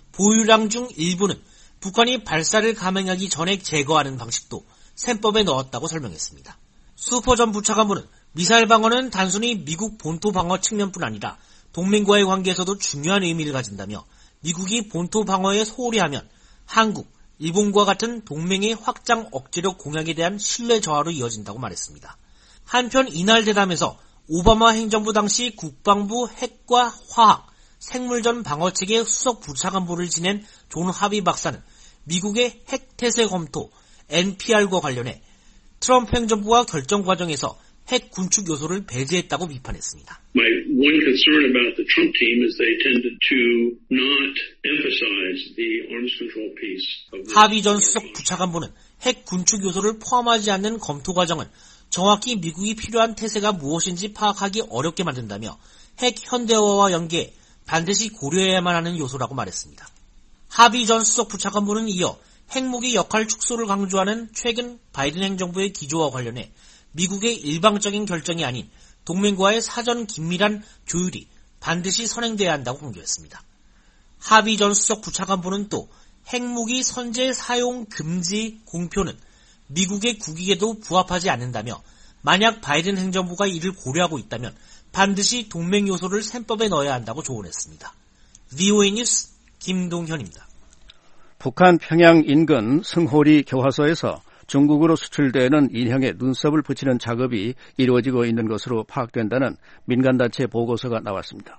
보유량 중 일부는 북한이 발사를 감행하기 전에 제거하는 방식도 셈법에 넣었다고 설명했습니다. 수퍼 전 부차관보는 미사일 방어는 단순히 미국 본토 방어 측면뿐 아니라 동맹과의 관계에서도 중요한 의미를 가진다며 미국이 본토 방어에 소홀히 하면 한국, 일본과 같은 동맹의 확장 억제력 공약에 대한 신뢰 저하로 이어진다고 말했습니다. 한편 이날 대담에서 오바마 행정부 당시 국방부 핵과 화학, 생물전 방어책의 수석 부차관보를 지낸 존 하비 박사는 미국의 핵 태세 검토 NPR과 관련해 트럼프 행정부와 결정 과정에서 핵 군축 요소를 배제했다고 비판했습니다. My one concern about the Trump team is they tended to not emphasize the arms control piece of this. 하비 전 수석 부차관보는 핵 군축 요소를 포함하지 않는 검토 과정은 정확히 미국이 필요한 태세가 무엇인지 파악하기 어렵게 만든다며 핵 현대화와 연계해 반드시 고려해야만 하는 요소라고 말했습니다. 하비 전 수석 부차관보는 이어 핵무기 역할 축소를 강조하는 최근 바이든 행정부의 기조와 관련해 미국의 일방적인 결정이 아닌 동맹과의 사전 긴밀한 조율이 반드시 선행돼야 한다고 강조했습니다. 하비 전 수석 부차관보는 또 핵무기 선제 사용 금지 공표는 미국의 국익에도 부합하지 않는다며 만약 바이든 행정부가 이를 고려하고 있다면 반드시 동맹 요소를 셈법에 넣어야 한다고 조언했습니다. VOA 뉴스 김동현입니다. 북한 평양 인근 승호리 교화소에서 중국으로 수출되는 인형에 눈썹을 붙이는 작업이 이루어지고 있는 것으로 파악된다는 민간단체 보고서가 나왔습니다.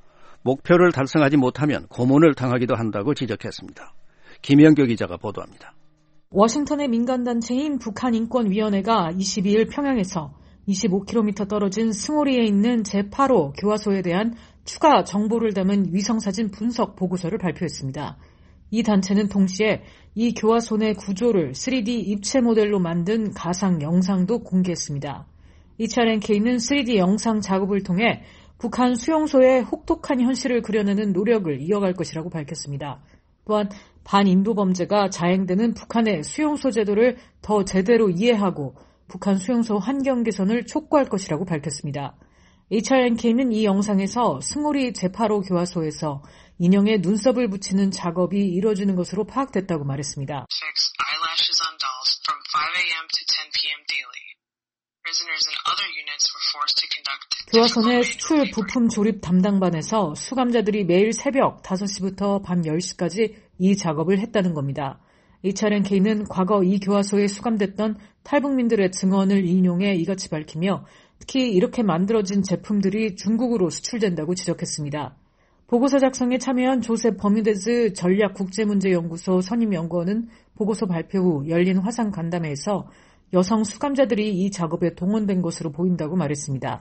목표를 달성하지 못하면 고문을 당하기도 한다고 지적했습니다. 김영교 기자가 보도합니다. 워싱턴의 민간단체인 북한인권위원회가 22일 평양에서 25km 떨어진 승호리에 있는 제8호 교화소에 대한 추가 정보를 담은 위성사진 분석 보고서를 발표했습니다. 이 단체는 동시에 이 교화소 내 구조를 3D 입체 모델로 만든 가상 영상도 공개했습니다. HRNK는 3D 영상 작업을 통해 북한 수용소의 혹독한 현실을 그려내는 노력을 이어갈 것이라고 밝혔습니다. 또한 반인도 범죄가 자행되는 북한의 수용소 제도를 더 제대로 이해하고 북한 수용소 환경 개선을 촉구할 것이라고 밝혔습니다. HRNK는 이 영상에서 스몰이 제8호 교화소에서 인형에 눈썹을 붙이는 작업이 이뤄지는 것으로 파악됐다고 말했습니다. Eyelashes on dolls from 5 a.m. to 10 p.m. daily. Prisoners in other units were forced to conduct. 교화소 내 수출 부품 조립 담당반에서 수감자들이 매일 새벽 5시부터 밤 10시까지 이 작업을 했다는 겁니다. HRNK는 과거 이 교화소에 수감됐던 탈북민들의 증언을 인용해 이같이 밝히며 특히 이렇게 만들어진 제품들이 중국으로 수출된다고 지적했습니다. 보고서 작성에 참여한 조셉 버뮤데즈 전략국제문제연구소 선임연구원은 보고서 발표 후 열린 화상 간담회에서 여성 수감자들이 이 작업에 동원된 것으로 보인다고 말했습니다.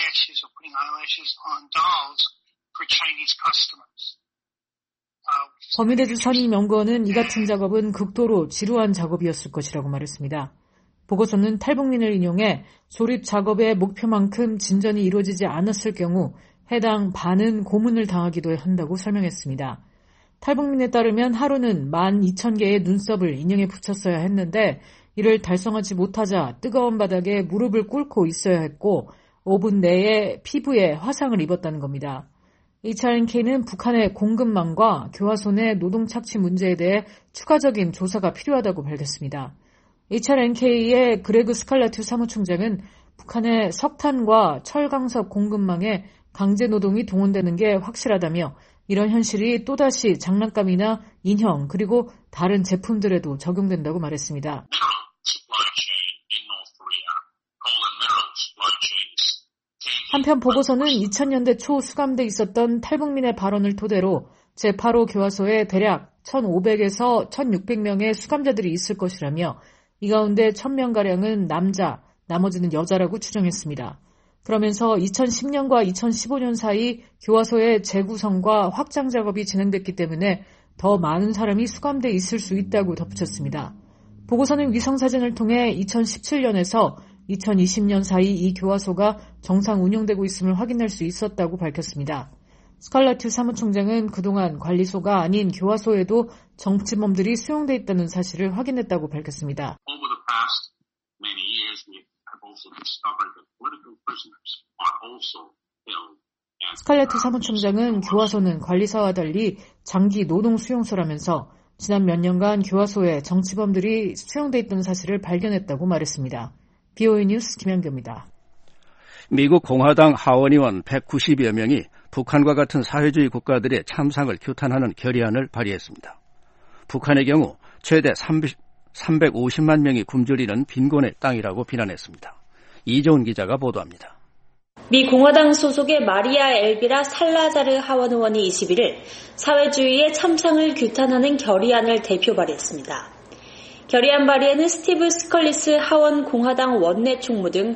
버뮤데즈 선임연구원은 이 같은 작업은 극도로 지루한 작업이었을 것이라고 말했습니다. 보고서는 탈북민을 인용해 조립 작업의 목표만큼 진전이 이루어지지 않았을 경우 해당 반은 고문을 당하기도 한다고 설명했습니다. 탈북민에 따르면 하루는 12,000개의 눈썹을 인형에 붙였어야 했는데 이를 달성하지 못하자 뜨거운 바닥에 무릎을 꿇고 있어야 했고 5분 내에 피부에 화상을 입었다는 겁니다. HRNK는 북한의 공급망과 교화소 내 노동 착취 문제에 대해 추가적인 조사가 필요하다고 밝혔습니다. HRNK의 그레그 스칼라튜 사무총장은 북한의 석탄과 철강석 공급망에 강제 노동이 동원되는 게 확실하다며 이런 현실이 또다시 장난감이나 인형 그리고 다른 제품들에도 적용된다고 말했습니다. 한편 보고서는 2000년대 초 수감돼 있었던 탈북민의 발언을 토대로 제8호 교화소에 대략 1,500에서 1,600명의 수감자들이 있을 것이라며 이 가운데 1,000명가량은 남자, 나머지는 여자라고 추정했습니다. 그러면서 2010년과 2015년 사이 교화소의 재구성과 확장 작업이 진행됐기 때문에 더 많은 사람이 수감돼 있을 수 있다고 덧붙였습니다. 보고서는 위성사진을 통해 2017년에서 2020년 사이 이 교화소가 정상 운영되고 있음을 확인할 수 있었다고 밝혔습니다. 스칼라튜 사무총장은 그동안 관리소가 아닌 교화소에도 정치범들이 수용돼 있다는 사실을 확인했다고 밝혔습니다. 스칼라투 사무총장은 교화소는 관리사와 달리 장기 노동 수용소라면서 지난 몇 년간 교화소에 정치범들이 수용돼 있던 사실을 발견했다고 말했습니다. BOA 뉴스 김현규입니다. 미국 공화당 하원의원 190여 명이 북한과 같은 사회주의 국가들의 참상을 규탄하는 결의안을 발의했습니다. 북한의 경우 최대 350만 명이 굶주리는 빈곤의 땅이라고 비난했습니다. 이재훈 기자가 보도합니다. 미 공화당 소속의 마리아 엘비라 살라자르 하원 의원이 21일 사회주의의 참상을 규탄하는 결의안을 대표 발의했습니다. 결의안 발의에는 스티브 스컬리스 하원 공화당 원내 총무 등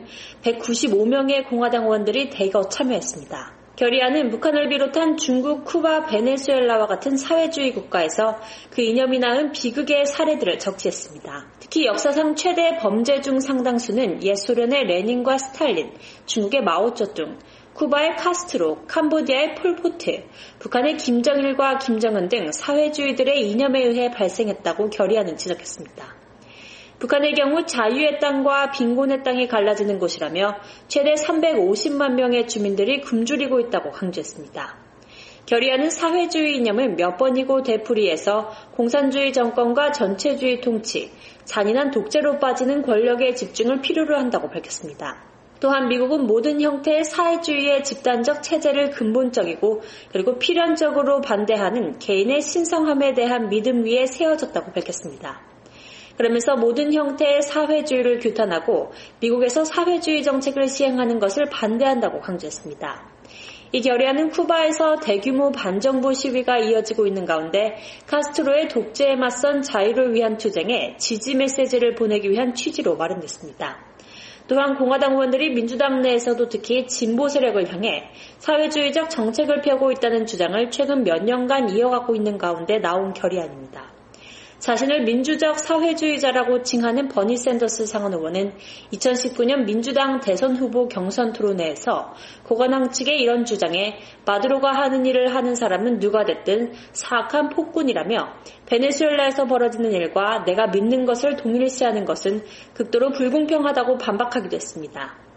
195명의 공화당 의원들이 대거 참여했습니다. 결의안은 북한을 비롯한 중국, 쿠바, 베네수엘라와 같은 사회주의 국가에서 그 이념이 낳은 비극의 사례들을 적시했습니다. 특히 역사상 최대 범죄 중 상당수는 옛 소련의 레닌과 스탈린, 중국의 마오쩌둥, 쿠바의 카스트로, 캄보디아의 폴포트, 북한의 김정일과 김정은 등 사회주의들의 이념에 의해 발생했다고 결의안은 지적했습니다. 북한의 경우 자유의 땅과 빈곤의 땅이 갈라지는 곳이라며 최대 350만 명의 주민들이 굶주리고 있다고 강조했습니다. 결의안은 사회주의 이념을 몇 번이고 되풀이해서 공산주의 정권과 전체주의 통치, 잔인한 독재로 빠지는 권력의 집중을 필요로 한다고 밝혔습니다. 또한 미국은 모든 형태의 사회주의의 집단적 체제를 근본적이고 그리고 필연적으로 반대하는 개인의 신성함에 대한 믿음 위에 세워졌다고 밝혔습니다. 그러면서 모든 형태의 사회주의를 규탄하고 미국에서 사회주의 정책을 시행하는 것을 반대한다고 강조했습니다. 이 결의안은 쿠바에서 대규모 반정부 시위가 이어지고 있는 가운데 카스트로의 독재에 맞선 자유를 위한 투쟁에 지지 메시지를 보내기 위한 취지로 마련됐습니다. 또한 공화당 의원들이 민주당 내에서도 특히 진보 세력을 향해 사회주의적 정책을 펴고 있다는 주장을 최근 몇 년간 이어가고 있는 가운데 나온 결의안입니다. 자신을 민주적 사회주의자라고 칭하는 버니 샌더스 상원 의원은 2019년 민주당 대선 후보 경선 토론회에서 공화당 측의 이런 주장에 마두로가 하는 일을 하는 사람은 누가 됐든 사악한 폭군이라며 베네수엘라에서 벌어지는 일과 내가 믿는 것을 동일시하는 것은 극도로 불공평하다고 반박하기도 했습니다.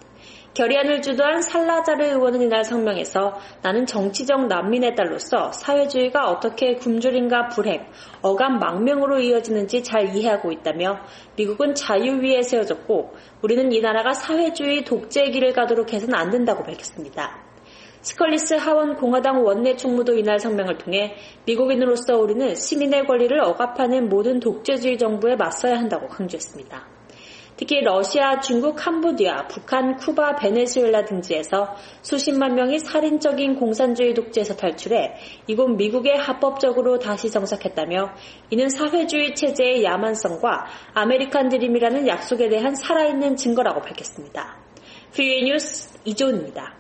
결의안을 주도한 살라자르 의원은 이날 성명에서 나는 정치적 난민의 딸로서 사회주의가 어떻게 굶주림과 불행, 억압 망명으로 이어지는지 잘 이해하고 있다며 미국은 자유 위에 세워졌고 우리는 이 나라가 사회주의 독재의 길을 가도록 해서는 안 된다고 밝혔습니다. 스컬리스 하원 공화당 원내 총무도 이날 성명을 통해 미국인으로서 우리는 시민의 권리를 억압하는 모든 독재주의 정부에 맞서야 한다고 강조했습니다. 특히 러시아, 중국, 캄보디아, 북한, 쿠바, 베네수엘라 등지에서 수십만 명이 살인적인 공산주의 독재에서 탈출해 이곳 미국에 합법적으로 다시 정착했다며 이는 사회주의 체제의 야만성과 아메리칸 드림이라는 약속에 대한 살아있는 증거라고 밝혔습니다. 프리웨이 뉴스 이조은입니다.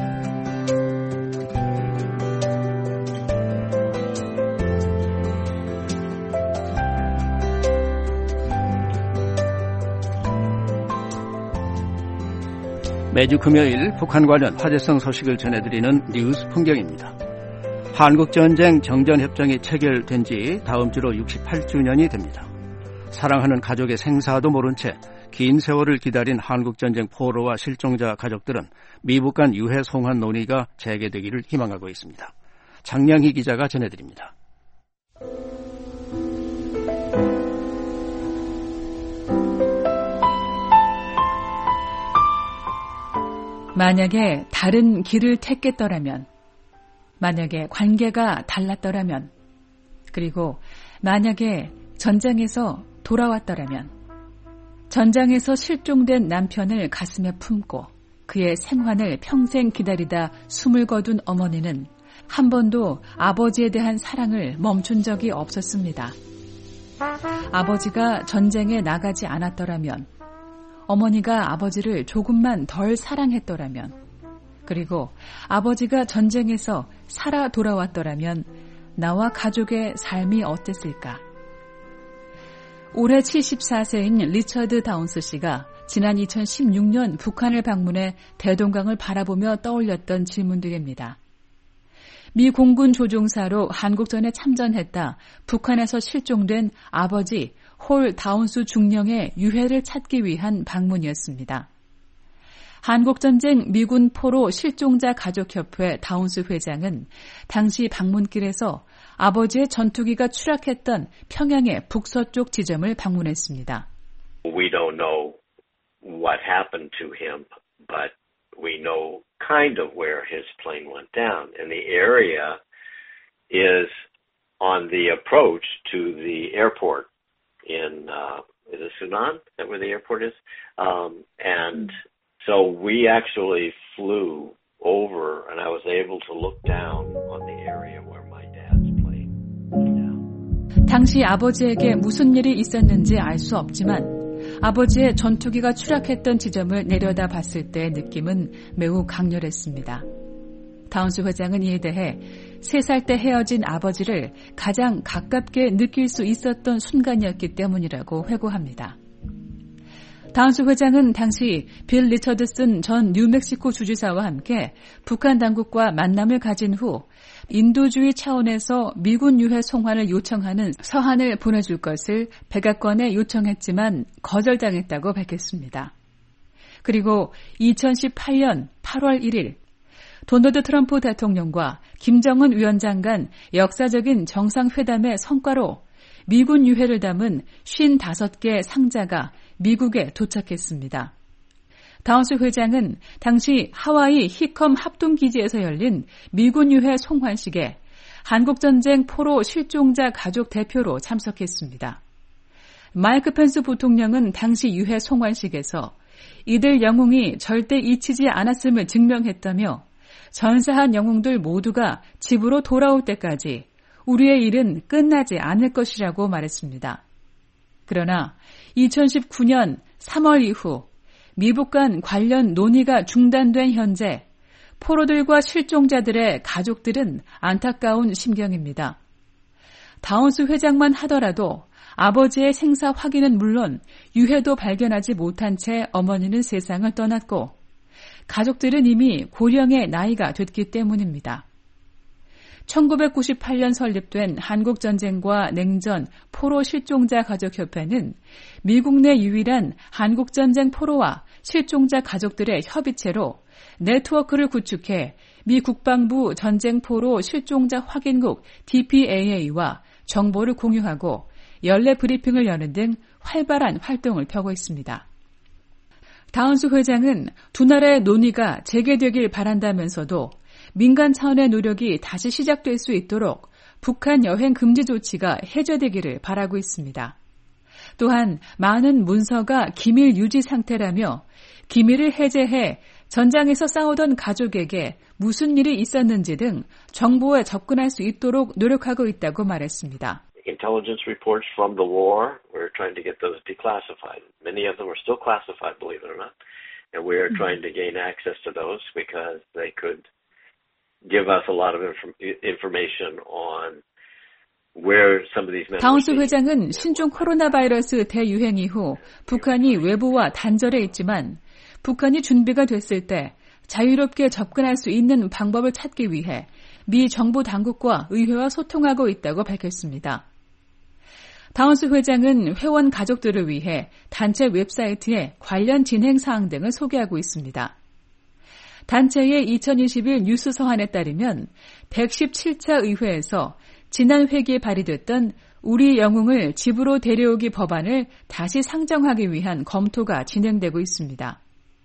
매주 금요일 북한 관련 화제성 소식을 전해드리는 뉴스 풍경입니다. 한국전쟁 정전협정이 체결된 지 다음 주로 68주년이 됩니다. 사랑하는 가족의 생사도 모른 채 긴 세월을 기다린 한국전쟁 포로와 실종자 가족들은 미북 간 유해 송환 논의가 재개되기를 희망하고 있습니다. 장량희 기자가 전해드립니다. 만약에 다른 길을 택했더라면, 만약에 관계가 달랐더라면, 그리고 만약에 전장에서 돌아왔더라면, 전장에서 실종된 남편을 가슴에 품고 그의 생환을 평생 기다리다 숨을 거둔 어머니는 한 번도 아버지에 대한 사랑을 멈춘 적이 없었습니다. 아버지가 전쟁에 나가지 않았더라면, 어머니가 아버지를 조금만 덜 사랑했더라면, 그리고 아버지가 전쟁에서 살아 돌아왔더라면 나와 가족의 삶이 어땠을까? 올해 74세인 리처드 다운스 씨가 지난 2016년 북한을 방문해 대동강을 바라보며 떠올렸던 질문들입니다. 미 공군 조종사로 한국전에 참전했다 북한에서 실종된 아버지 홀 다운스 중령의 유해를 찾기 위한 방문이었습니다. 한국전쟁 미군 포로 실종자 가족협회 다운스 회장은 당시 방문길에서 아버지의 전투기가 추락했던 평양의 북서쪽 지점을 방문했습니다. We don't know what happened to him, but we know kind of where his plane went down. And the area is on the approach to the airport in, is it Sunan? Is that where the airport is? And so we actually flew over and I was able to look down on the area where my dad's plane went down. 당시 아버지에게 무슨 일이 있었는지 알 수 없지만 아버지의 전투기가 추락했던 지점을 내려다 봤을 때의 느낌은 매우 강렬했습니다. 다운스 회장은 이에 대해 3살 때 헤어진 아버지를 가장 가깝게 느낄 수 있었던 순간이었기 때문이라고 회고합니다. 다운스 회장은 당시 빌 리처드슨 전 뉴멕시코 주지사와 함께 북한 당국과 만남을 가진 후 인도주의 차원에서 미군 유해 송환을 요청하는 서한을 보내줄 것을 백악관에 요청했지만 거절당했다고 밝혔습니다. 그리고 2018년 8월 1일 도널드 트럼프 대통령과 김정은 위원장 간 역사적인 정상회담의 성과로 미군 유해를 담은 55개 상자가 미국에 도착했습니다. 다운스 회장은 당시 하와이 히컴 합동기지에서 열린 미군 유해 송환식에 한국전쟁 포로 실종자 가족 대표로 참석했습니다. 마이크 펜스 부통령은 당시 유해 송환식에서 이들 영웅이 절대 잊히지 않았음을 증명했다며 전사한 영웅들 모두가 집으로 돌아올 때까지 우리의 일은 끝나지 않을 것이라고 말했습니다. 그러나 2019년 3월 이후 미북 간 관련 논의가 중단된 현재 포로들과 실종자들의 가족들은 안타까운 심경입니다. 다운스 회장만 하더라도 아버지의 생사 확인은 물론 유해도 발견하지 못한 채 어머니는 세상을 떠났고 가족들은 이미 고령의 나이가 됐기 때문입니다. 1998년 설립된 한국전쟁과 냉전 포로 실종자 가족협회는 미국 내 유일한 한국전쟁 포로와 실종자 가족들의 협의체로 네트워크를 구축해 미 국방부 전쟁 포로 실종자 확인국 DPAA와 정보를 공유하고 연례 브리핑을 여는 등 활발한 활동을 펴고 있습니다. 다운스 회장은 두 나라의 논의가 재개되길 바란다면서도 민간 차원의 노력이 다시 시작될 수 있도록 북한 여행 금지 조치가 해제되기를 바라고 있습니다. 또한 많은 문서가 기밀 유지 상태라며 기밀을 해제해 전장에서 싸우던 가족에게 무슨 일이 있었는지 등 정보에 접근할 수 있도록 노력하고 있다고 말했습니다. Intelligence reports from the war, we're trying to get those declassified. Many of them are still classified, believe it or not. And we are trying to gain access to those because they could give us a lot of information on where some of these men. 다운스 회장은 신종 코로나 바이러스 대유행 이후 북한이 외부와 단절해 있지만 북한이 준비가 됐을 때 자유롭게 접근할 수 있는 방법을 찾기 위해 미 정부 당국과 의회와 소통하고 있다고 밝혔습니다. 다운스 회장은 회원 가족들을 위해 단체 웹사이트에 관련 진행 사항 등을 소개하고 있습니다. 단체의 2021 뉴스 서한에 따르면 117차 의회에서 지난 회기에 발의됐던 우리 영웅을 집으로 데려오기 법안을 다시 상정하기 위한 검토가 진행되고 있습니다.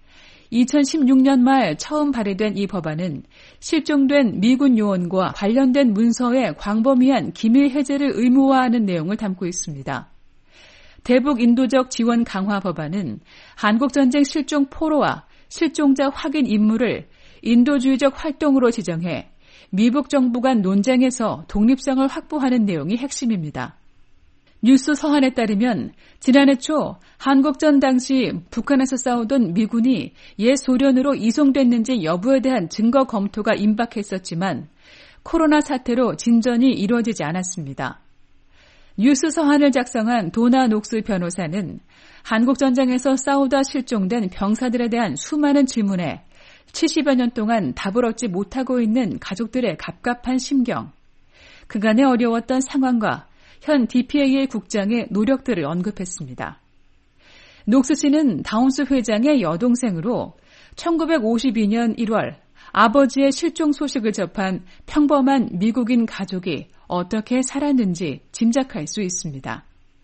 2016년 말 처음 발의된 이 법안은 실종된 미군 요원과 관련된 문서의 광범위한 기밀 해제를 의무화하는 내용을 담고 있습니다. 대북 인도적 지원 강화 법안은 한국전쟁 실종 포로와 실종자 확인 임무를 인도주의적 활동으로 지정해 미북 정부 간 논쟁에서 독립성을 확보하는 내용이 핵심입니다. 뉴스 서한에 따르면 지난해 초 한국전 당시 북한에서 싸우던 미군이 옛 소련으로 이송됐는지 여부에 대한 증거 검토가 임박했었지만 코로나 사태로 진전이 이루어지지 않았습니다. 뉴스 서한을 작성한 도나 녹스 변호사는 한국전쟁에서 싸우다 실종된 병사들에 대한 수많은 질문에 70여 년 동안 답을 얻지 못하고 있는 가족들의 갑갑한 심경, 그간의 어려웠던 상황과 현 DPAA 국장의 노력들을 언급했습니다. 녹스 씨는 다운스 회장의 여동생으로 1952년 1월 아버지의 실종 소식을 접한 평범한 미국인 가족이 어떻게 살았는지 짐작할 수 있습니다.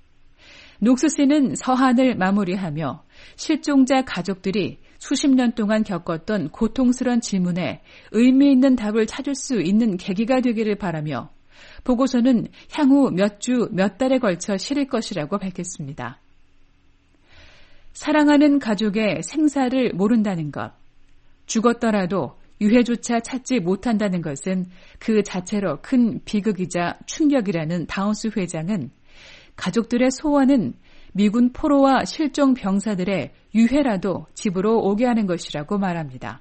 녹스 씨는 서한을 마무리하며 실종자 가족들이 수십 년 동안 겪었던 고통스러운 질문에 의미 있는 답을 찾을 수 있는 계기가 되기를 바라며 보고서는 향후 몇 주, 몇 달에 걸쳐 실을 것이라고 밝혔습니다. 사랑하는 가족의 생사를 모른다는 것, 죽었더라도 유해조차 찾지 못한다는 것은 그 자체로 큰 비극이자 충격이라는 다운스 회장은 가족들의 소원은 미군 포로와 실종 병사들의 유해라도 집으로 오게 하는 것이라고 말합니다.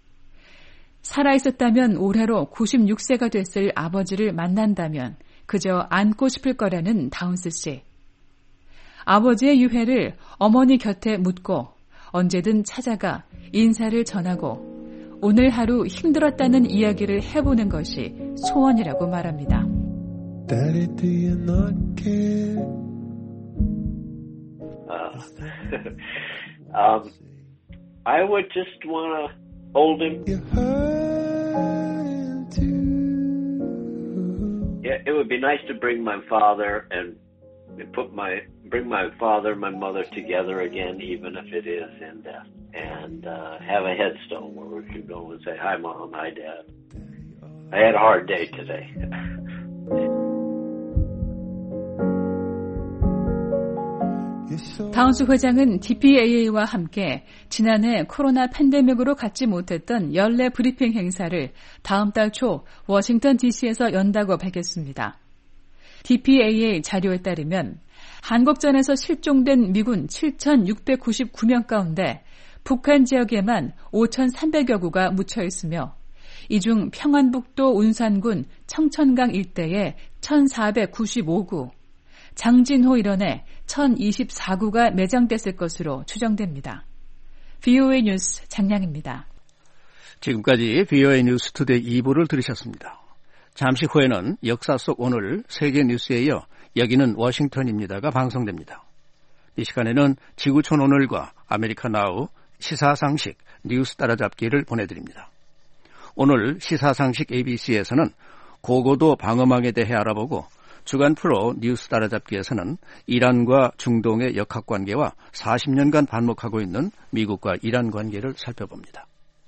살아있었다면 올해로 96세가 됐을 아버지를 만난다면 그저 안고 싶을 거라는 다운스 씨. 아버지의 유해를 어머니 곁에 묻고 언제든 찾아가 인사를 전하고 오늘 하루 힘들었다는 이야기를 해보는 것이 소원이라고 말합니다. Daddy, do you not care? I would just want to hold him. Yeah, it would be nice to bring my father and bring my father and my mother together again, even if it is in death, and have a headstone where we can go and say, "Hi, Mom. Hi, Dad. I had a hard day today." 다운스 회장은 DPAA와 함께 지난해 코로나 팬데믹으로 갖지 못했던 연례 브리핑 행사를 다음 달 초 워싱턴 DC에서 연다고 밝혔습니다. DPAA 자료에 따르면 한국전에서 실종된 미군 7,699명 가운데 북한 지역에만 5,300여 구가 묻혀 있으며 이 중 평안북도 운산군 청천강 일대에 1,495구, 장진호 일원에 1,024구가 매장됐을 것으로 추정됩니다. VOA 뉴스 장량입니다. 지금까지 VOA 뉴스 투데이 2부를 들으셨습니다. 잠시 후에는 역사 속 오늘 세계 뉴스에 이어 여기는 워싱턴입니다가 방송됩니다. 이 시간에는 지구촌 오늘과 아메리카 나우 시사상식 뉴스 따라잡기를 보내드립니다. 오늘 시사상식 ABC에서는 고고도 방어망에 대해 알아보고 주간 프로 뉴스 따라잡기에서는 이란과 중동의 역학관계와 40년간 반복하고 있는 미국과 이란 관계를 살펴봅니다.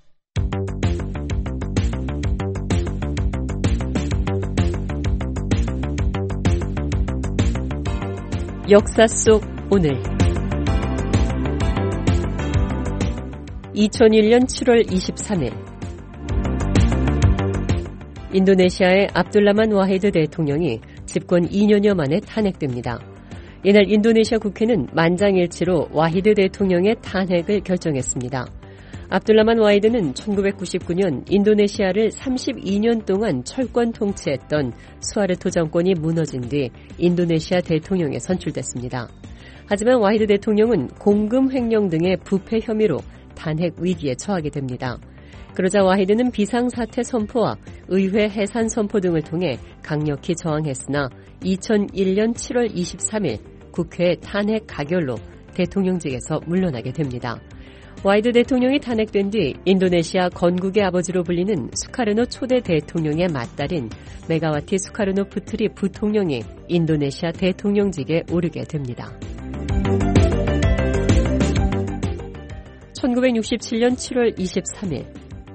역사 속 오늘 2001년 7월 23일 인도네시아의 압둘라만 와히드 대통령이 집권 2년여 만에 탄핵됩니다. 이날 인도네시아 국회는 만장일치로 와히드 대통령의 탄핵을 결정했습니다. 압둘라만 와히드는 1999년 인도네시아를 32년 동안 철권 통치했던 수하르토 정권이 무너진 뒤 인도네시아 대통령에 선출됐습니다. 하지만 와히드 대통령은 공금 횡령 등의 부패 혐의로 탄핵 위기에 처하게 됩니다. 그러자 와히드는 비상사태 선포와 의회 해산 선포 등을 통해 강력히 저항했으나 2001년 7월 23일 국회 탄핵 가결로 대통령직에서 물러나게 됩니다. 와히드 대통령이 탄핵된 뒤 인도네시아 건국의 아버지로 불리는 수카르노 초대 대통령의 맏딸인 메가와티 수카르노 푸트리 부통령이 인도네시아 대통령직에 오르게 됩니다. 1967년 7월 23일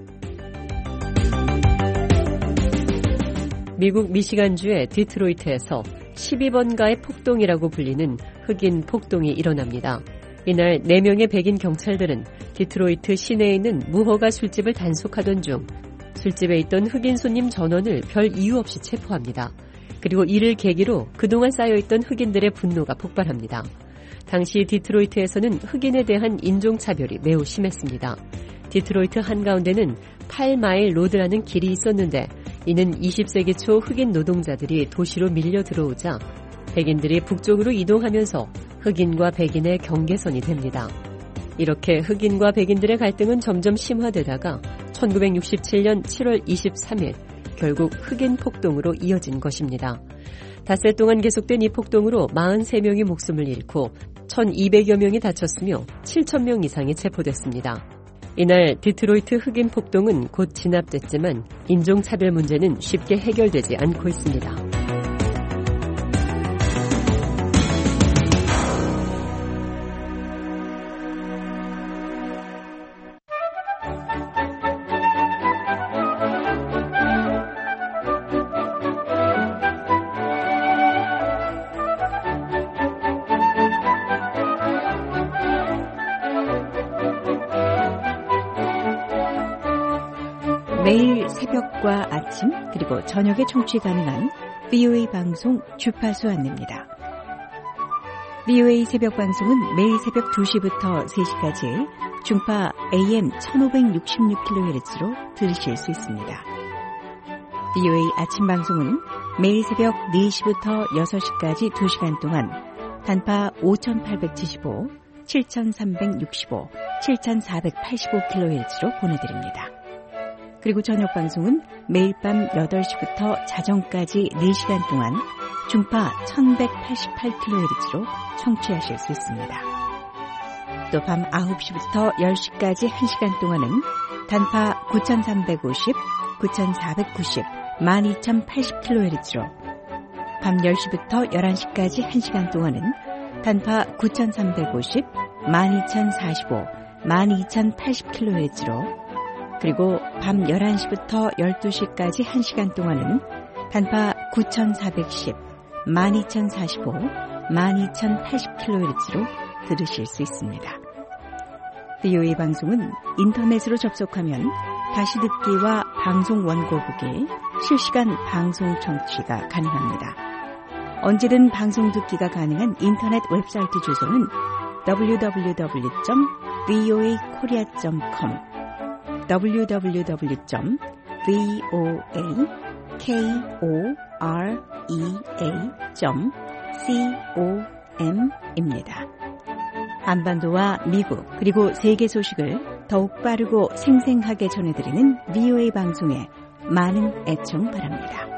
미국 미시간주의 디트로이트에서 12번가의 폭동이라고 불리는 흑인 폭동이 일어납니다. 이날 4명의 백인 경찰들은 디트로이트 시내에 있는 무허가 술집을 단속하던 중 술집에 있던 흑인 손님 전원을 별 이유 없이 체포합니다. 그리고 이를 계기로 그동안 쌓여있던 흑인들의 분노가 폭발합니다. 당시 디트로이트에서는 흑인에 대한 인종차별이 매우 심했습니다. 디트로이트 한가운데는 8마일 로드라는 길이 있었는데 이는 20세기 초 흑인 노동자들이 도시로 밀려 들어오자 백인들이 북쪽으로 이동하면서 흑인과 백인의 경계선이 됩니다. 이렇게 흑인과 백인들의 갈등은 점점 심화되다가 1967년 7월 23일 결국 흑인 폭동으로 이어진 것입니다. 닷새 동안 계속된 이 폭동으로 43명이 목숨을 잃고 1,200여 명이 다쳤으며 7,000명 이상이 체포됐습니다. 이날 디트로이트 흑인 폭동은 곧 진압됐지만 인종차별 문제는 쉽게 해결되지 않고 있습니다. 매일 새벽과 아침 그리고 저녁에 청취 가능한 VOA 방송 주파수 안내입니다. VOA 새벽 방송은 매일 새벽 2시부터 3시까지 중파 AM 1566kHz로 들으실 수 있습니다. VOA 아침 방송은 매일 새벽 4시부터 6시까지 2시간 동안 단파 5875, 7365, 7485kHz로 보내드립니다. 그리고 저녁 방송은 매일 밤 8시부터 자정까지 4시간 동안 중파 1188kHz로 청취하실 수 있습니다. 또 밤 9시부터 10시까지 1시간 동안은 단파 9350, 9490, 12080kHz로 밤 10시부터 11시까지 1시간 동안은 단파 9350, 12045, 12080kHz로 그리고 밤 11시부터 12시까지 1시간 동안은 단파 9410, 12045, 12080kHz로 들으실 수 있습니다. VOA 방송은 인터넷으로 접속하면 다시 듣기와 방송 원고 보기, 실시간 방송 청취가 가능합니다. 언제든 방송 듣기가 가능한 인터넷 웹사이트 주소는 www.voakorea.com www.voakorea.com입니다. 한반도와 미국 그리고 세계 소식을 더욱 빠르고 생생하게 전해드리는 VOA 방송에 많은 애청 바랍니다.